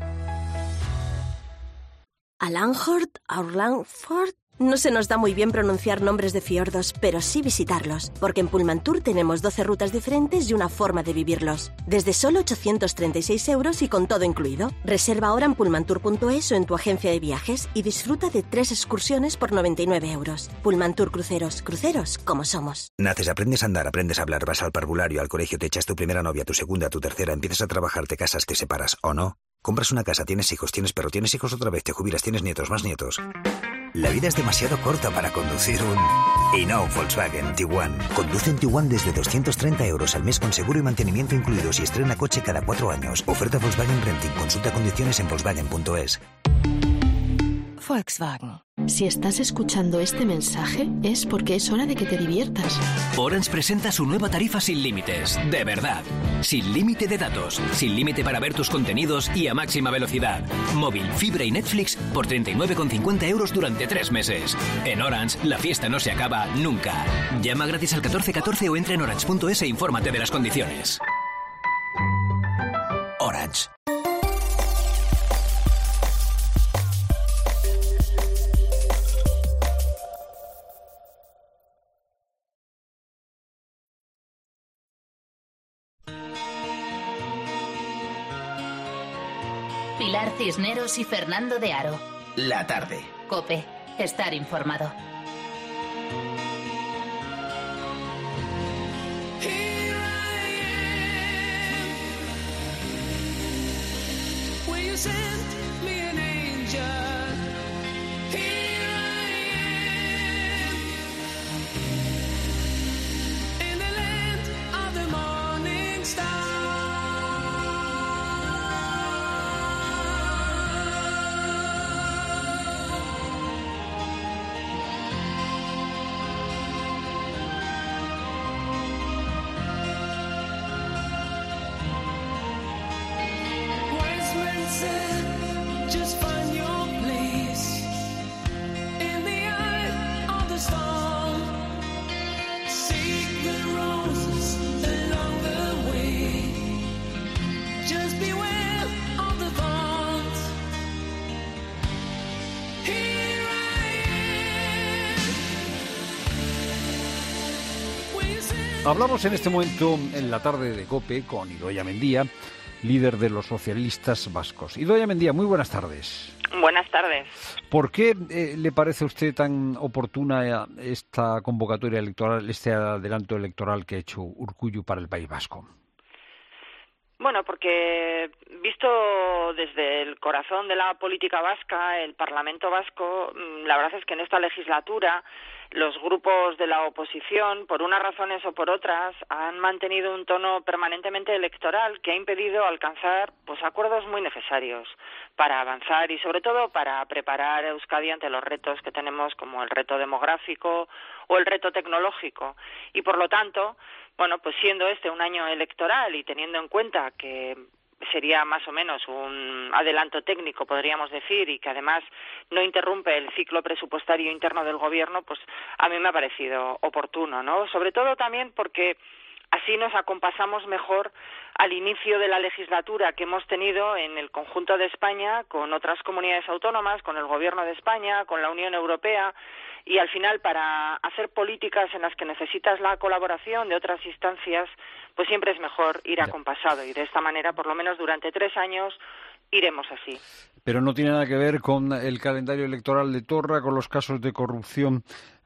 Alanhort, Aurlandford. No se nos da muy bien pronunciar nombres de fiordos, pero sí visitarlos, porque en Pullmantur tenemos 12 rutas diferentes y una forma de vivirlos. Desde solo 836 € y con todo incluido. Reserva ahora en pullmantur.es o en tu agencia de viajes y disfruta de 3 excursiones por 99 €. Pullmantur Cruceros, cruceros como somos. Naces, aprendes a andar, aprendes a hablar, vas al parvulario, al colegio, te echas tu primera novia, tu segunda, tu tercera, empiezas a trabajar, te casas, te separas, ¿o no? Compras una casa, tienes hijos, tienes perro, tienes hijos otra vez, te jubilas, tienes nietos, más nietos. La vida es demasiado corta para conducir un... Y no un Volkswagen Tiguan. Conduce un Tiguan desde 230 € al mes con seguro y mantenimiento incluidos y estrena coche cada 4 años. Oferta Volkswagen Renting. Consulta condiciones en Volkswagen.es. Volkswagen. Si estás escuchando este mensaje es porque es hora de que te diviertas. Orange presenta su nueva tarifa sin límites, de verdad. Sin límite de datos, sin límite para ver tus contenidos y a máxima velocidad. Móvil, fibra y Netflix por 39,50 € durante 3 meses. En Orange, la fiesta no se acaba nunca. Llama gratis al 1414 o entra en orange.es e infórmate de las condiciones. Orange. Cisneros y Fernando de Aro. La tarde. COPE. Estar informado. Hablamos en este momento en la tarde de COPE con Idoia Mendia, líder de los socialistas vascos. Idoia Mendia, muy buenas tardes. Buenas tardes. ¿Por qué le parece a usted tan oportuna esta convocatoria electoral, este adelanto electoral que ha hecho Urkullu para el País Vasco? Bueno, porque visto desde el corazón de la política vasca, el Parlamento vasco, la verdad es que en esta legislatura los grupos de la oposición, por unas razones o por otras, han mantenido un tono permanentemente electoral que ha impedido alcanzar acuerdos muy necesarios para avanzar y sobre todo para preparar a Euskadi ante los retos que tenemos, como el reto demográfico o el reto tecnológico. Y por lo tanto, siendo este un año electoral y teniendo en cuenta que sería más o menos un adelanto técnico, podríamos decir, y que además no interrumpe el ciclo presupuestario interno del Gobierno, a mí me ha parecido oportuno, ¿no? Sobre todo también porque así nos acompasamos mejor al inicio de la legislatura que hemos tenido en el conjunto de España con otras comunidades autónomas, con el Gobierno de España, con la Unión Europea, y al final para hacer políticas en las que necesitas la colaboración de otras instancias, siempre es mejor ir acompasado, y de esta manera, por lo menos durante 3 años, iremos así. Pero no tiene nada que ver con el calendario electoral de Torra, con los casos de corrupción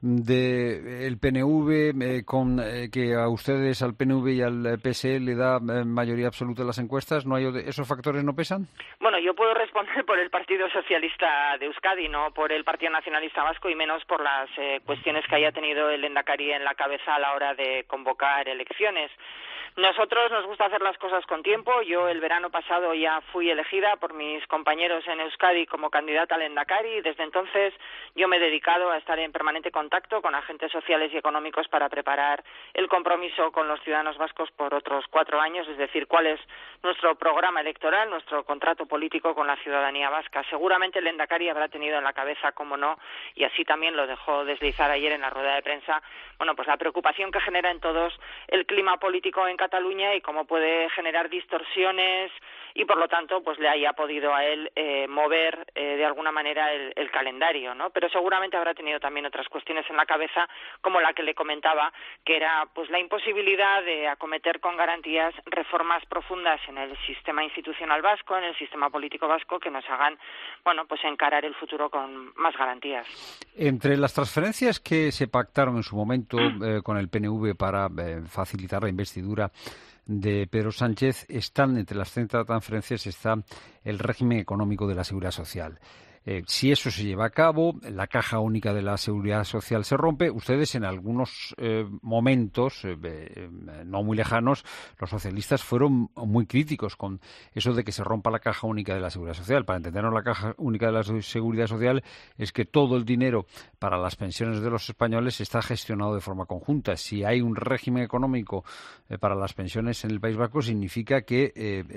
del PNV, con que a ustedes, al PNV y al PSE, le da mayoría absoluta en las encuestas. ¿No hay esos factores no pesan? Bueno, yo puedo responder por el Partido Socialista de Euskadi, no por el Partido Nacionalista Vasco, y menos por las cuestiones que haya tenido el Lehendakari en la cabeza a la hora de convocar elecciones. Nosotros nos gusta hacer las cosas con tiempo. Yo el verano pasado ya fui elegida por mis compañeros en Euskadi como candidata al Lehendakari, y desde entonces yo me he dedicado a estar en permanente contacto con agentes sociales y económicos para preparar el compromiso con los ciudadanos vascos por otros 4 años, es decir, cuál es nuestro programa electoral, nuestro contrato político con la ciudadanía vasca. Seguramente el Lehendakari habrá tenido en la cabeza, como no, y así también lo dejó deslizar ayer en la rueda de prensa, la preocupación que genera en todos el clima político en Cataluña y cómo puede generar distorsiones, y por lo tanto le haya podido a él mover de alguna manera el calendario, ¿no? Pero seguramente habrá tenido también otras cuestiones en la cabeza, como la que le comentaba, que era la imposibilidad de acometer con garantías reformas profundas en el sistema institucional vasco, en el sistema político vasco, que nos hagan encarar el futuro con más garantías. Entre las transferencias que se pactaron en su momento con el PNV para facilitar la investidura de Pedro Sánchez, entre las 30 transferencias está el régimen económico de la Seguridad Social. Si eso se lleva a cabo, la caja única de la Seguridad Social se rompe. Ustedes en algunos momentos, no muy lejanos, los socialistas fueron muy críticos con eso de que se rompa la caja única de la Seguridad Social. Para entendernos, la caja única de la Seguridad Social es que todo el dinero para las pensiones de los españoles está gestionado de forma conjunta. Si hay un régimen económico para las pensiones en el País Vasco, significa que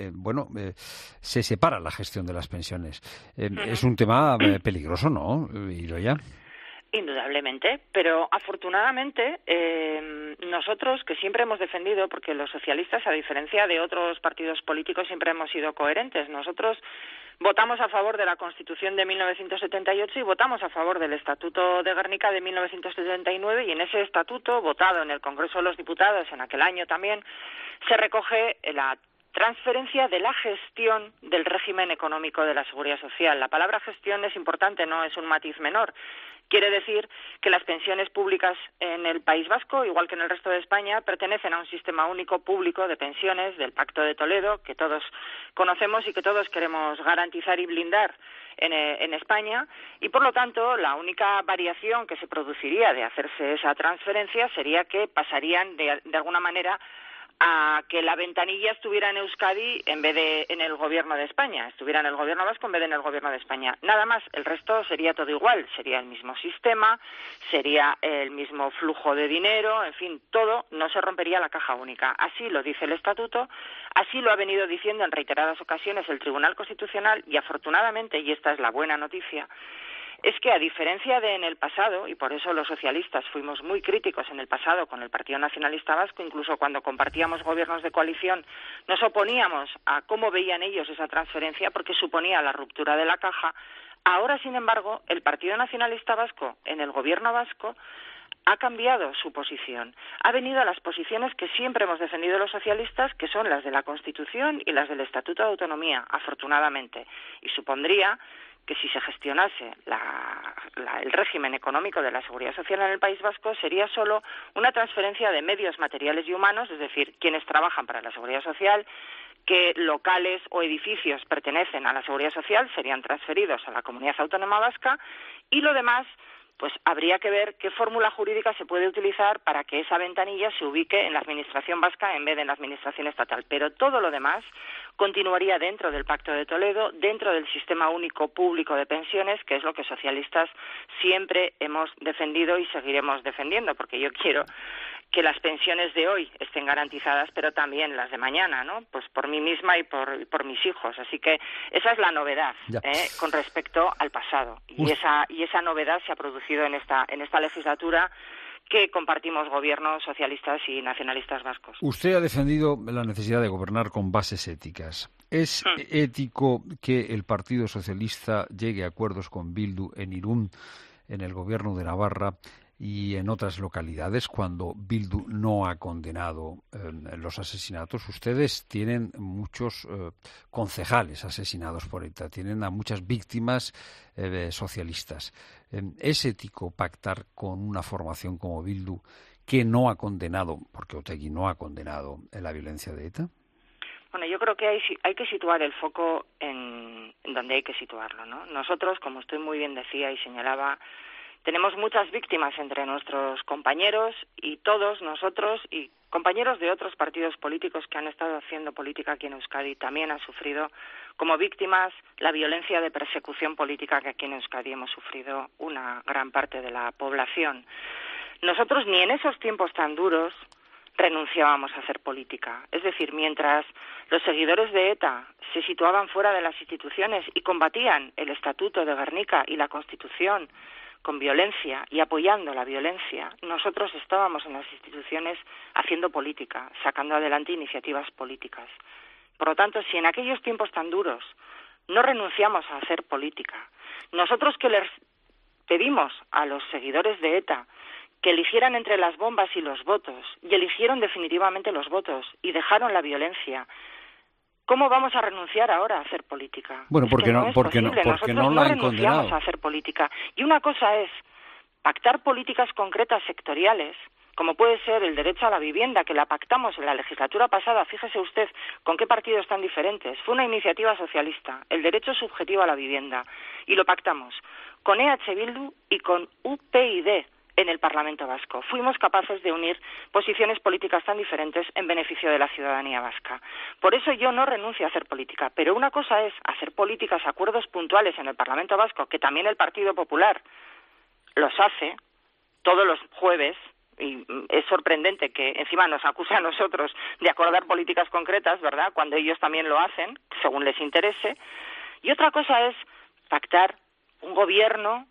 se separa la gestión de las pensiones. Es un tema peligroso, ¿no, Idoia? Indudablemente, pero afortunadamente nosotros, que siempre hemos defendido, porque los socialistas, a diferencia de otros partidos políticos, siempre hemos sido coherentes. Nosotros votamos a favor de la Constitución de 1978 y votamos a favor del Estatuto de Gernika de 1979, y en ese estatuto, votado en el Congreso de los Diputados en aquel año también, se recoge la transferencia de la gestión del régimen económico de la Seguridad Social. La palabra gestión es importante, no es un matiz menor. Quiere decir que las pensiones públicas en el País Vasco, igual que en el resto de España, pertenecen a un sistema único público de pensiones del Pacto de Toledo, que todos conocemos y que todos queremos garantizar y blindar en España, y por lo tanto la única variación que se produciría de hacerse esa transferencia sería que pasarían de alguna manera a que la ventanilla estuviera en Euskadi en vez de en el Gobierno de España, estuviera en el Gobierno vasco en vez de en el Gobierno de España. Nada más, el resto sería todo igual, sería el mismo sistema, sería el mismo flujo de dinero, en fin, todo, no se rompería la caja única. Así lo dice el Estatuto, así lo ha venido diciendo en reiteradas ocasiones el Tribunal Constitucional y afortunadamente, y esta es la buena noticia, es que a diferencia de en el pasado, y por eso los socialistas fuimos muy críticos en el pasado con el Partido Nacionalista Vasco, incluso cuando compartíamos gobiernos de coalición, nos oponíamos a cómo veían ellos esa transferencia porque suponía la ruptura de la caja. Ahora, sin embargo, el Partido Nacionalista Vasco en el gobierno vasco ha cambiado su posición. Ha venido a las posiciones que siempre hemos defendido los socialistas, que son las de la Constitución y las del Estatuto de Autonomía, afortunadamente. Y supondría que si se gestionase el régimen económico de la Seguridad Social en el País Vasco sería solo una transferencia de medios materiales y humanos, es decir, quienes trabajan para la Seguridad Social, qué locales o edificios pertenecen a la Seguridad Social serían transferidos a la Comunidad Autónoma Vasca y lo demás pues habría que ver qué fórmula jurídica se puede utilizar para que esa ventanilla se ubique en la Administración vasca en vez de en la Administración estatal. Pero todo lo demás continuaría dentro del Pacto de Toledo, dentro del Sistema Único Público de Pensiones, que es lo que socialistas siempre hemos defendido y seguiremos defendiendo, porque yo quiero que las pensiones de hoy estén garantizadas, pero también las de mañana, ¿no? Pues por mí misma y por mis hijos. Así que esa es la novedad con respecto al pasado. Y esa novedad se ha producido en esta legislatura que compartimos gobiernos socialistas y nacionalistas vascos. Usted ha defendido la necesidad de gobernar con bases éticas. ¿Es ético que el Partido Socialista llegue a acuerdos con Bildu en Irún, en el gobierno de Navarra, y en otras localidades cuando Bildu no ha condenado los asesinatos? Ustedes tienen muchos concejales asesinados por ETA, tienen a muchas víctimas socialistas. ¿Es ético pactar con una formación como Bildu que no ha condenado, porque Otegi no ha condenado la violencia de ETA? Bueno, yo creo que hay que situar el foco en donde hay que situarlo, ¿no? Nosotros, como usted muy bien decía y señalaba, tenemos muchas víctimas entre nuestros compañeros y todos nosotros y compañeros de otros partidos políticos que han estado haciendo política aquí en Euskadi también han sufrido como víctimas la violencia de persecución política que aquí en Euskadi hemos sufrido una gran parte de la población. Nosotros ni en esos tiempos tan duros renunciábamos a hacer política. Es decir, mientras los seguidores de ETA se situaban fuera de las instituciones y combatían el Estatuto de Gernika y la Constitución con violencia y apoyando la violencia, nosotros estábamos en las instituciones haciendo política, sacando adelante iniciativas políticas. Por lo tanto, si en aquellos tiempos tan duros no renunciamos a hacer política, nosotros que les pedimos a los seguidores de ETA que eligieran entre las bombas y los votos, y eligieron definitivamente los votos, y dejaron la violencia, ¿cómo vamos a renunciar ahora a hacer política? Bueno, porque no la han condenado. A hacer política. Y una cosa es pactar políticas concretas sectoriales, como puede ser el derecho a la vivienda, que la pactamos en la legislatura pasada, fíjese usted con qué partidos tan diferentes. Fue una iniciativa socialista, el derecho subjetivo a la vivienda, y lo pactamos con EH Bildu y con UPyD en el Parlamento Vasco. Fuimos capaces de unir posiciones políticas tan diferentes en beneficio de la ciudadanía vasca. Por eso yo no renuncio a hacer política, pero una cosa es hacer políticas, acuerdos puntuales en el Parlamento Vasco, que también el Partido Popular los hace todos los jueves, y es sorprendente que encima nos acuse a nosotros de acordar políticas concretas, ¿verdad?, cuando ellos también lo hacen, según les interese. Y otra cosa es pactar un gobierno,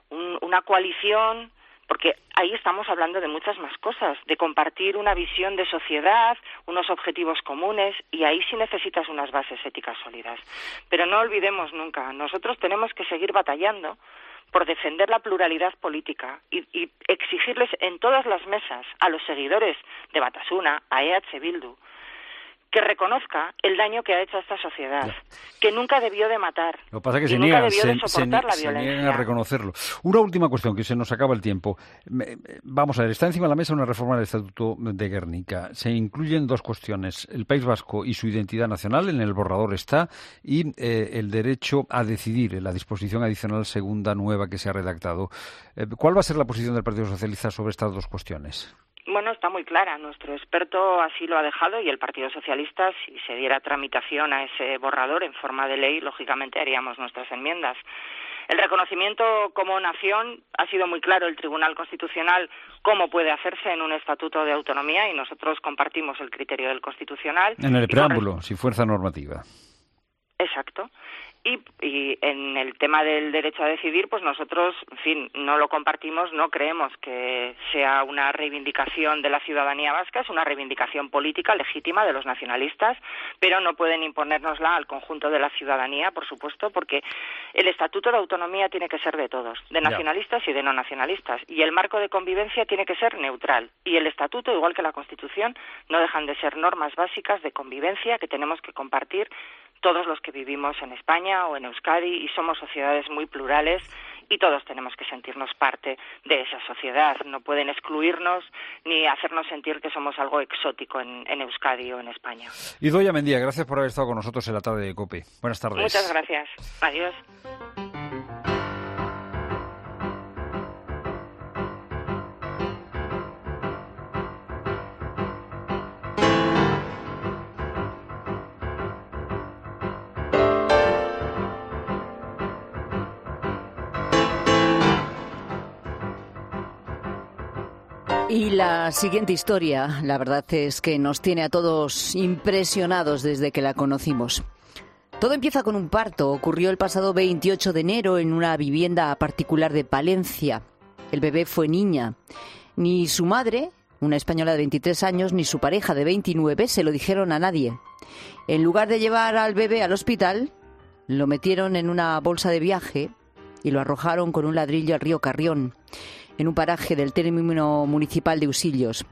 una coalición, porque ahí estamos hablando de muchas más cosas, de compartir una visión de sociedad, unos objetivos comunes, y ahí sí necesitas unas bases éticas sólidas. Pero no olvidemos nunca, nosotros tenemos que seguir batallando por defender la pluralidad política y exigirles en todas las mesas a los seguidores de Batasuna, a EH Bildu, que reconozca el daño que ha hecho a esta sociedad, que nunca debió de matar, lo que pasa es que se nunca niegan, debió de soportar la violencia. Se niegan a reconocerlo. Una última cuestión, que se nos acaba el tiempo. Vamos a ver, está encima de la mesa una reforma del Estatuto de Guernica. Se incluyen dos cuestiones, el País Vasco y su identidad nacional, en el borrador está, y el derecho a decidir, en la disposición adicional segunda nueva que se ha redactado. ¿Cuál va a ser la posición del Partido Socialista sobre estas dos cuestiones? Bueno, está muy clara. Nuestro experto así lo ha dejado y el Partido Socialista, si se diera tramitación a ese borrador en forma de ley, lógicamente haríamos nuestras enmiendas. El reconocimiento como nación ha sido muy claro el Tribunal Constitucional cómo puede hacerse en un estatuto de autonomía y nosotros compartimos el criterio del Constitucional. En el preámbulo, sin fuerza normativa. Exacto. Y en el tema del derecho a decidir, pues nosotros, en fin, no lo compartimos, no creemos que sea una reivindicación de la ciudadanía vasca, es una reivindicación política legítima de los nacionalistas, pero no pueden imponérnosla al conjunto de la ciudadanía, por supuesto, porque el Estatuto de Autonomía tiene que ser de todos, de nacionalistas y de no nacionalistas, y el marco de convivencia tiene que ser neutral, y el Estatuto, igual que la Constitución, no dejan de ser normas básicas de convivencia que tenemos que compartir todos los que vivimos en España o en Euskadi, y somos sociedades muy plurales y todos tenemos que sentirnos parte de esa sociedad. No pueden excluirnos ni hacernos sentir que somos algo exótico en Euskadi o en España. Idoia Mendía, gracias por haber estado con nosotros en la tarde de COPE. Buenas tardes. Muchas gracias. Adiós. Y la siguiente historia, la verdad es que nos tiene a todos impresionados desde que la conocimos. Todo empieza con un parto. Ocurrió el pasado 28 de enero en una vivienda particular de Palencia. El bebé fue niña. Ni su madre, una española de 23 años, ni su pareja de 29 se lo dijeron a nadie. En lugar de llevar al bebé al hospital, lo metieron en una bolsa de viaje y lo arrojaron con un ladrillo al río Carrión, en un paraje del término municipal de Usillos.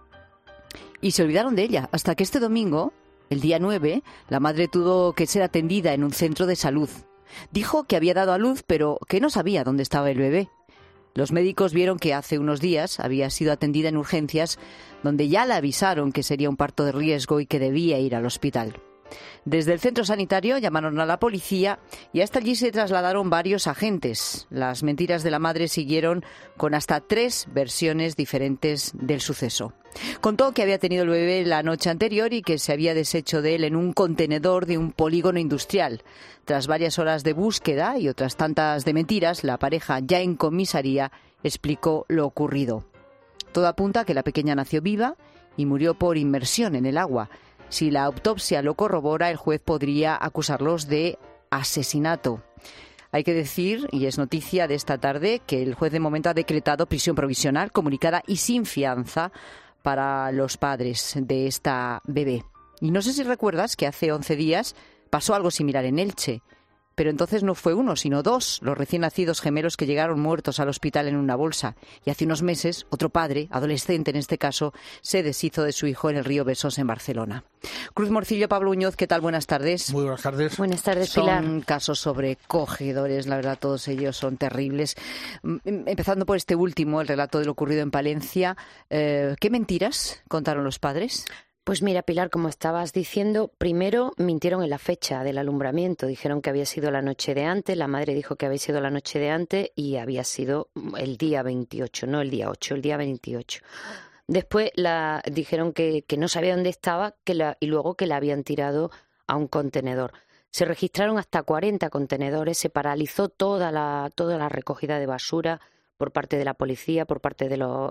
Y se olvidaron de ella, hasta que este domingo, el día 9, la madre tuvo que ser atendida en un centro de salud. Dijo que había dado a luz, pero que no sabía dónde estaba el bebé. Los médicos vieron que hace unos días había sido atendida en urgencias, donde ya le avisaron que sería un parto de riesgo y que debía ir al hospital. Desde el centro sanitario llamaron a la policía y hasta allí se trasladaron varios agentes. Las mentiras de la madre siguieron con hasta 3 versiones diferentes del suceso. Contó que había tenido el bebé la noche anterior y que se había deshecho de él en un contenedor de un polígono industrial. Tras varias horas de búsqueda y otras tantas de mentiras, la pareja, ya en comisaría, explicó lo ocurrido. Todo apunta a que la pequeña nació viva y murió por inmersión en el agua. Si la autopsia lo corrobora, el juez podría acusarlos de asesinato. Hay que decir, y es noticia de esta tarde, que el juez de momento ha decretado prisión provisional, comunicada y sin fianza para los padres de esta bebé. Y no sé si recuerdas que hace 11 días pasó algo similar en Elche. Pero entonces no fue uno, sino 2, los recién nacidos gemelos que llegaron muertos al hospital en una bolsa. Y hace unos meses, otro padre, adolescente en este caso, se deshizo de su hijo en el río Besós, en Barcelona. Cruz Morcillo, Pablo Muñoz, ¿qué tal? Buenas tardes. Muy buenas tardes. Buenas tardes, Pilar. Son casos sobrecogedores, la verdad, todos ellos son terribles. Empezando por este último, el relato de lo ocurrido en Palencia. ¿Qué mentiras contaron los padres? Pues mira, Pilar, como estabas diciendo, primero mintieron en la fecha del alumbramiento. Dijeron que había sido la noche de antes, la madre dijo que había sido la noche de antes y había sido el día 28, no el día 8, el día 28. Después dijeron que no sabía dónde estaba y luego que la habían tirado a un contenedor. Se registraron hasta 40 contenedores, se paralizó toda la recogida de basura por parte de la policía, por parte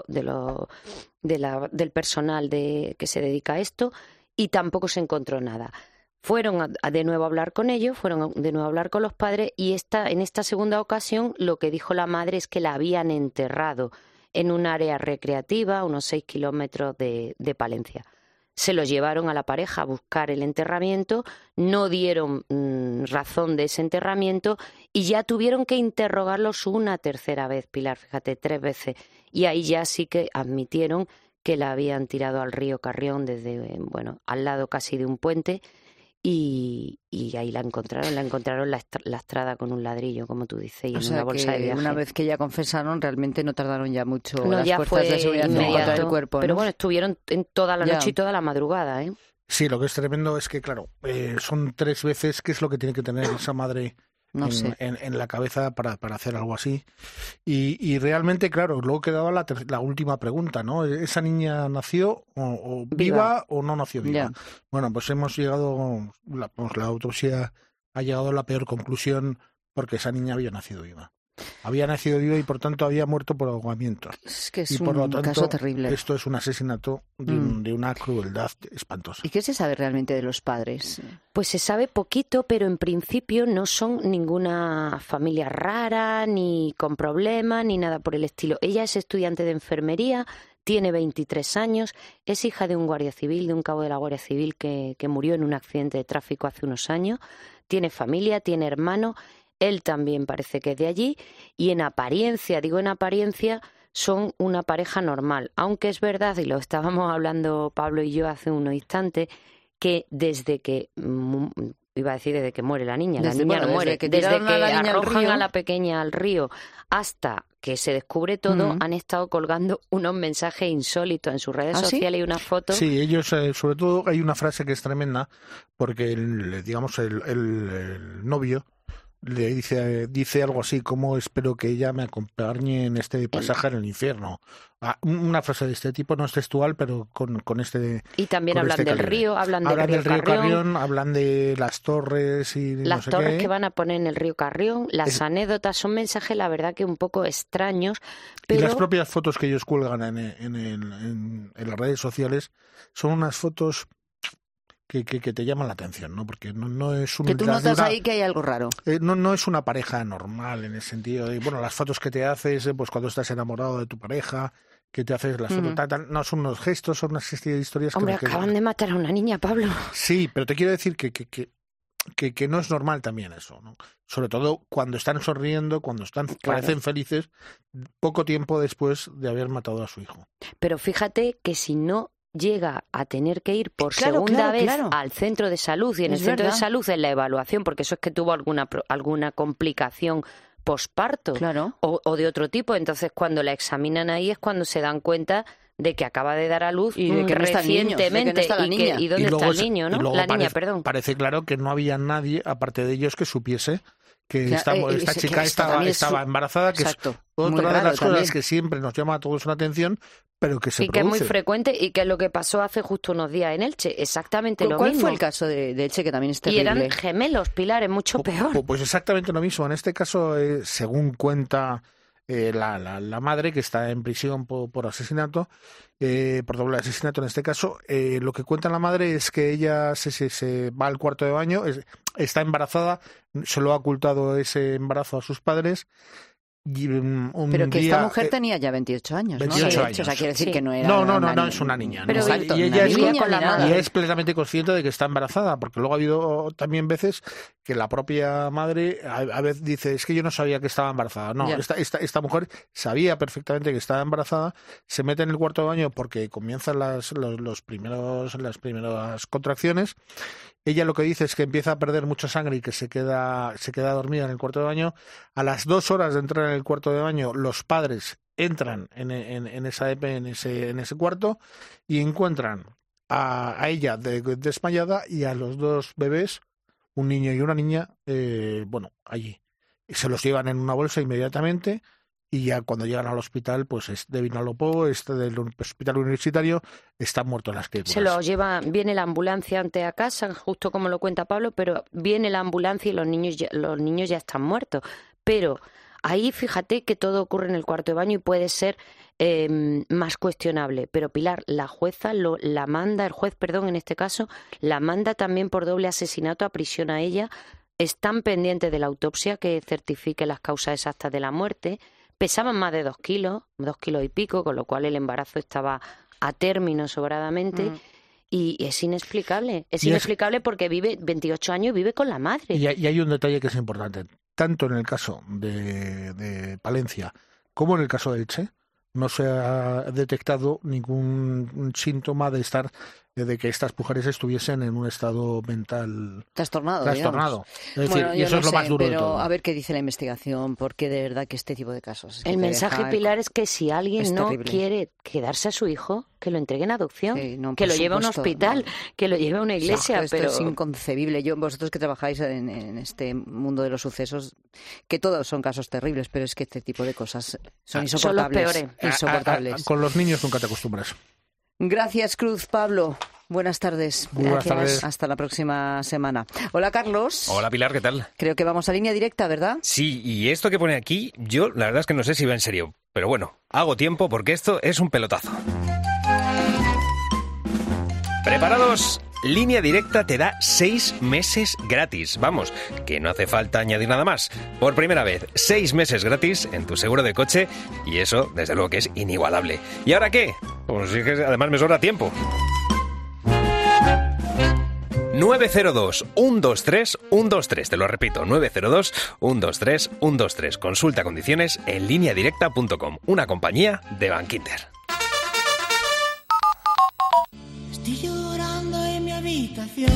del personal que se dedica a esto, y tampoco se encontró nada. Fueron de nuevo a hablar con ellos, fueron de nuevo a hablar con los padres, y en esta segunda ocasión lo que dijo la madre es que la habían enterrado en un área recreativa a unos 6 kilómetros de Palencia. Se lo llevaron a la pareja a buscar el enterramiento, no dieron razón de ese enterramiento y ya tuvieron que interrogarlos una tercera vez, Pilar, fíjate, 3 veces. Y ahí ya sí que admitieron que la habían tirado al río Carrión desde, al lado casi de un puente. Y ahí la encontraron lastrada con un ladrillo, como tú dices, y en una bolsa de viaje. Una vez que ya confesaron, realmente no tardaron ya mucho las ya fuerzas de seguridad en encontrar el cuerpo, ¿no? Pero bueno, estuvieron en toda la noche y toda la madrugada, ¿eh? Sí, lo que es tremendo es que, claro, son 3 veces, ¿qué es lo que tiene que tener esa madre en la cabeza para hacer algo así? Y realmente, claro, luego quedaba la última pregunta, ¿no? ¿Esa niña nació o viva o no nació viva? Ya. Bueno, pues hemos llegado, la autopsia ha llegado a la peor conclusión, porque esa niña había nacido viva. Había nacido viva y por tanto había muerto por ahogamiento. Es que es y por un lo tanto, caso terrible. Esto es un asesinato de una crueldad espantosa. ¿Y qué se sabe realmente de los padres? Pues se sabe poquito, pero en principio no son ninguna familia rara, ni con problemas, ni nada por el estilo. Ella es estudiante de enfermería, tiene 23 años, es hija de un guardia civil, de un cabo de la Guardia Civil que murió en un accidente de tráfico hace unos años. Tiene familia, tiene hermano. Él también parece que es de allí y en apariencia, son una pareja normal. Aunque es verdad, y lo estábamos hablando Pablo y yo hace unos instantes, que desde que muere la niña, la niña no muere, desde que arrojan a la pequeña al río hasta que se descubre todo, han estado colgando unos mensajes insólitos en sus redes sociales y unas fotos. Sí, ellos, sobre todo hay una frase que es tremenda, porque el novio le dice algo así como: espero que ella me acompañe en este pasaje en el infierno. Una frase de este tipo, no es textual, pero con este. Y también hablan del río, hablan del río Carrión, hablan de las torres y las no sé torres qué. Que van a poner en el río Carrión, las anécdotas, son mensajes, la verdad, que un poco extraños. Pero... Y las propias fotos que ellos cuelgan en las redes sociales son unas fotos que te llaman la atención, ¿no? Porque no es un... Que tú notas ahí que hay algo raro. No es una pareja normal en el sentido de, las fotos que te haces, pues cuando estás enamorado de tu pareja, que te haces las fotos, no son unos gestos, son una serie de historias. Hombre, acaban de matar a una niña, Pablo. Sí, pero te quiero decir que no es normal también eso, ¿no? Sobre todo cuando están sonriendo, cuando parecen felices, poco tiempo después de haber matado a su hijo. Pero fíjate que si no llega a tener que ir por segunda vez al centro de salud, y en el centro de salud en la evaluación, porque eso es que tuvo alguna complicación posparto o de otro tipo, entonces cuando la examinan ahí es cuando se dan cuenta de que acaba de dar a luz y de que recientemente y dónde está el niño, ¿no? La niña, perdón. Parece claro que no había nadie aparte de ellos que supiese que esta chica estaba embarazada, que es otra de las cosas que siempre nos llama a todos la atención, pero que se produce. Que es muy frecuente y que es lo que pasó hace justo unos días en Elche, exactamente lo mismo. ¿Cuál fue el caso de Elche, que también es terrible? Y eran gemelos, Pilar, es mucho peor. Pues exactamente lo mismo. En este caso, según cuenta la madre, que está en prisión por asesinato, por doble asesinato en este caso, lo que cuenta la madre es que ella se va al cuarto de baño, está embarazada, se lo ha ocultado ese embarazo a sus padres. Pero que esta mujer tenía ya 28 años, 28 ¿no? años. O sea, quiere decir que no era No, es una niña. Pero y ella es plenamente consciente de que está embarazada, porque luego ha habido también veces que la propia madre a veces dice: es que yo no sabía que estaba embarazada. No, esta mujer sabía perfectamente que estaba embarazada, se mete en el cuarto de baño porque comienzan las primeras contracciones. Ella lo que dice es que empieza a perder mucha sangre y que se queda dormida en el cuarto de baño. A las 2 horas de entrar en el cuarto de baño, los padres entran en ese cuarto y encuentran a ella desmayada y a los 2 bebés, un niño y una niña, allí. Se los llevan en una bolsa inmediatamente. Y ya cuando llegan al hospital, pues de Vinalopó, del hospital universitario, están muertos las criaturas. Se los lleva, viene la ambulancia ante a casa, justo como lo cuenta Pablo, pero viene la ambulancia y los niños ya están muertos. Pero ahí fíjate que todo ocurre en el cuarto de baño y puede ser más cuestionable. Pero Pilar, la jueza el juez, en este caso, la manda también por doble asesinato a prisión a ella. Están pendientes de la autopsia que certifique las causas exactas de la muerte. Pesaban más de 2 kilos y pico, con lo cual el embarazo estaba a término sobradamente. Y es inexplicable. Es inexplicable porque vive 28 años y vive con la madre. Y hay un detalle que es importante. Tanto en el caso de Palencia como en el caso de Elche, no se ha detectado ningún síntoma de que estas mujeres estuviesen en un estado mental trastornado. Es decir, y eso es lo más duro de todo. A ver qué dice la investigación, porque de verdad que este tipo de casos... El mensaje, Pilar, es que si alguien no quiere quedarse a su hijo, que lo entregue en adopción, que lo lleve a un hospital, que lo lleve a una iglesia. Esto es inconcebible. Vosotros que trabajáis en este mundo de los sucesos, que todos son casos terribles, pero es que este tipo de cosas son insoportables. Son los peores. Insoportables. Con los niños nunca te acostumbras. Gracias, Cruz Pablo. Buenas tardes. Buenas tardes. Hasta la próxima semana. Hola, Carlos. Hola, Pilar, ¿qué tal? Creo que vamos a línea directa, ¿verdad? Sí, y esto que pone aquí, yo la verdad es que no sé si va en serio. Pero bueno, hago tiempo porque esto es un pelotazo. ¿Preparados? Línea Directa te da 6 meses gratis. Vamos, que no hace falta añadir nada más. Por primera vez, 6 meses gratis en tu seguro de coche y eso, desde luego que es inigualable. ¿Y ahora qué? Pues sí que además me sobra tiempo. 902-123-123. Te lo repito, 902-123-123. Consulta condiciones en lineadirecta.com. Una compañía de Bankinter. Estoy llorando en mi habitación.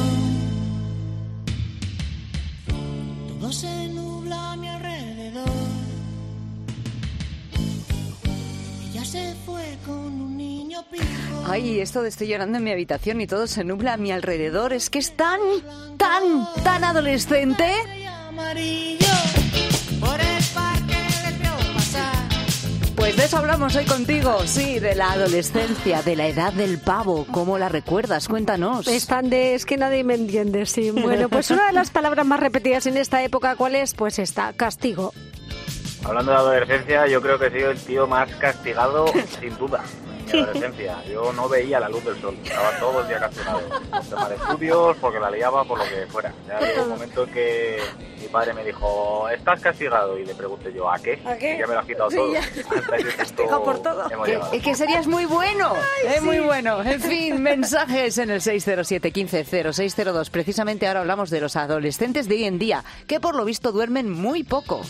Todo se nubla a mi alrededor. Ella se fue con un niño pijo. Ay, esto de estoy llorando en mi habitación y todo se nubla a mi alrededor. Es que es tan adolescente. Pues de eso hablamos hoy contigo, sí, de la adolescencia, de la edad del pavo. ¿Cómo la recuerdas? Cuéntanos. Es que nadie me entiende, sí. Bueno, pues una de las palabras más repetidas en esta época, ¿cuál es? Pues esta, castigo. Hablando de adolescencia, yo creo que he sido el tío más castigado, sin duda, en mi adolescencia. Yo no veía la luz del sol, estaba todo el día castigado. Por tema de estudios, porque la liaba, por lo que fuera. Ya llegó un momento en que mi padre me dijo, ¿estás castigado? Y le pregunté yo, ¿a qué? ¿A qué? Y ya me lo has quitado todo. Castigado por todo. Que serías muy bueno, muy bueno. En fin, mensajes en el 607-150602. Precisamente ahora hablamos de los adolescentes de hoy en día, que por lo visto duermen muy poco.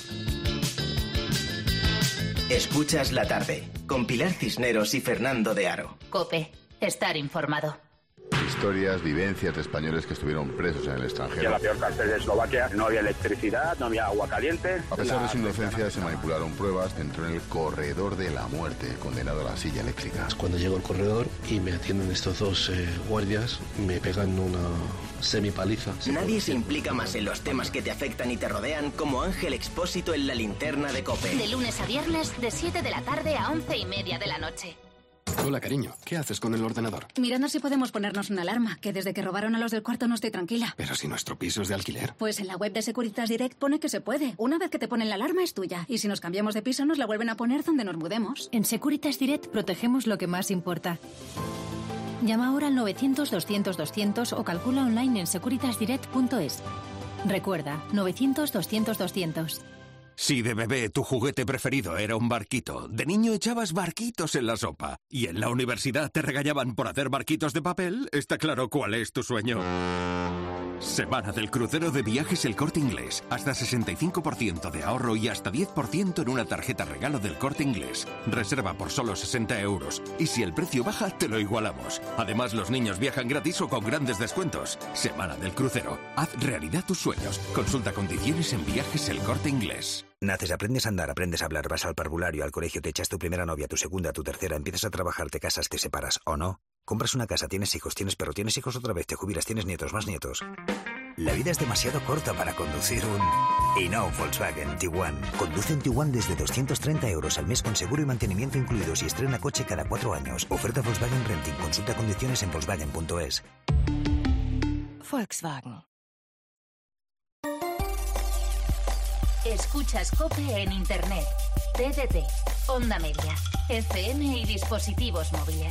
Escuchas la tarde, con Pilar Cisneros y Fernando de Aro. COPE, estar informado. Historias, vivencias de españoles que estuvieron presos en el extranjero. En la peor cárcel de Eslovaquia no había electricidad, no había agua caliente. A pesar de su inocencia, se manipularon pruebas, entró en el corredor de la muerte, condenado a la silla eléctrica. Cuando llego al corredor y me atienden estos dos guardias, me pegan una semipaliza. Nadie se implica más en los temas que te afectan y te rodean como Ángel Expósito en La Linterna de COPE. De lunes a viernes, de 7 de la tarde a 11:30 de la noche. Hola, cariño. ¿Qué haces con el ordenador? Mirando si podemos ponernos una alarma, que desde que robaron a los del cuarto no estoy tranquila. Pero si nuestro piso es de alquiler. Pues en la web de Securitas Direct pone que se puede. Una vez que te ponen la alarma es tuya. Y si nos cambiamos de piso nos la vuelven a poner donde nos mudemos. En Securitas Direct protegemos lo que más importa. Llama ahora al 900-200-200 o calcula online en securitasdirect.es. Recuerda, 900-200-200. Si de bebé tu juguete preferido era un barquito, de niño echabas barquitos en la sopa y en la universidad te regañaban por hacer barquitos de papel, está claro cuál es tu sueño. Semana del crucero de Viajes El Corte Inglés. Hasta 65% de ahorro y hasta 10% en una tarjeta regalo del Corte Inglés. Reserva por solo 60 euros y si el precio baja te lo igualamos. Además los niños viajan gratis o con grandes descuentos. Semana del crucero. Haz realidad tus sueños. Consulta condiciones en Viajes El Corte Inglés. Naces, aprendes a andar, aprendes a hablar, vas al parvulario, al colegio, te echas tu primera novia, tu segunda, tu tercera, empiezas a trabajar, te casas, te separas, ¿o no? Compras una casa, tienes hijos, tienes perro, tienes hijos otra vez, te jubilas, tienes nietos, más nietos. La vida es demasiado corta para conducir un... Y no, Volkswagen Tiguan. Conduce un Tiguan desde 230 euros al mes con seguro y mantenimiento incluidos y estrena coche cada 4 años. Oferta Volkswagen Renting. Consulta condiciones en Volkswagen.es. Volkswagen. Escuchas COPE en Internet, TDT, Onda Media, FM y dispositivos móviles.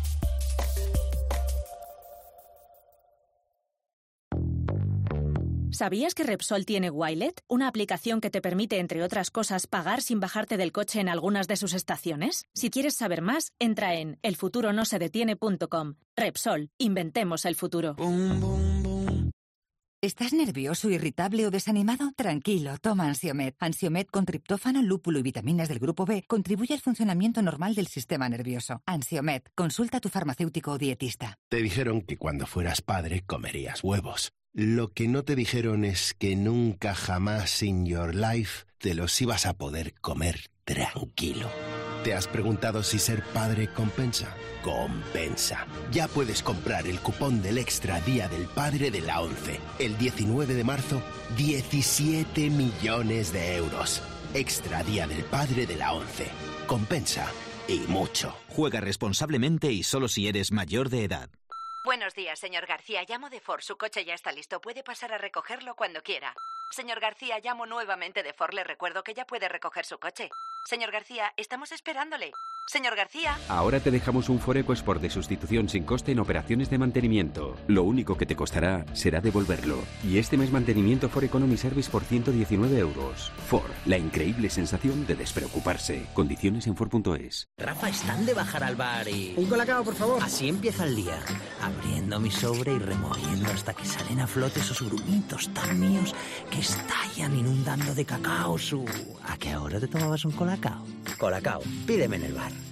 ¿Sabías que Repsol tiene Wilet? Una aplicación que te permite, entre otras cosas, pagar sin bajarte del coche en algunas de sus estaciones. Si quieres saber más, entra en elfuturonosedetiene.com. Repsol, inventemos el futuro. ¿Estás nervioso, irritable o desanimado? Tranquilo, toma Ansiomed. Ansiomed con triptófano, lúpulo y vitaminas del grupo B contribuye al funcionamiento normal del sistema nervioso. Ansiomed, consulta a tu farmacéutico o dietista. Te dijeron que cuando fueras padre comerías huevos. Lo que no te dijeron es que nunca jamás in your life te los ibas a poder comer tranquilo. ¿Te has preguntado si ser padre compensa? Compensa. Ya puedes comprar el cupón del Extra Día del Padre de la ONCE. El 19 de marzo, 17 millones de euros. Extra Día del Padre de la ONCE. Compensa. Y mucho. Juega responsablemente y solo si eres mayor de edad. Buenos días, señor García. Llamo de Ford. Su coche ya está listo. Puede pasar a recogerlo cuando quiera. Señor García, llamo nuevamente de Ford. Le recuerdo que ya puede recoger su coche. Señor García, estamos esperándole. Señor García. Ahora te dejamos un Ford EcoSport de sustitución sin coste en operaciones de mantenimiento. Lo único que te costará será devolverlo. Y este mes mantenimiento Ford Economy Service por 119 euros. Ford, la increíble sensación de despreocuparse. Condiciones en Ford.es. Rafa, están de bajar al bar y... Un colacao, por favor. Así empieza el día. Abriendo mi sobre y removiendo hasta que salen a flote esos grumitos tan míos que estallan inundando de cacao su... ¿A qué hora te tomabas un colacao? Colacao, pídeme en el bar.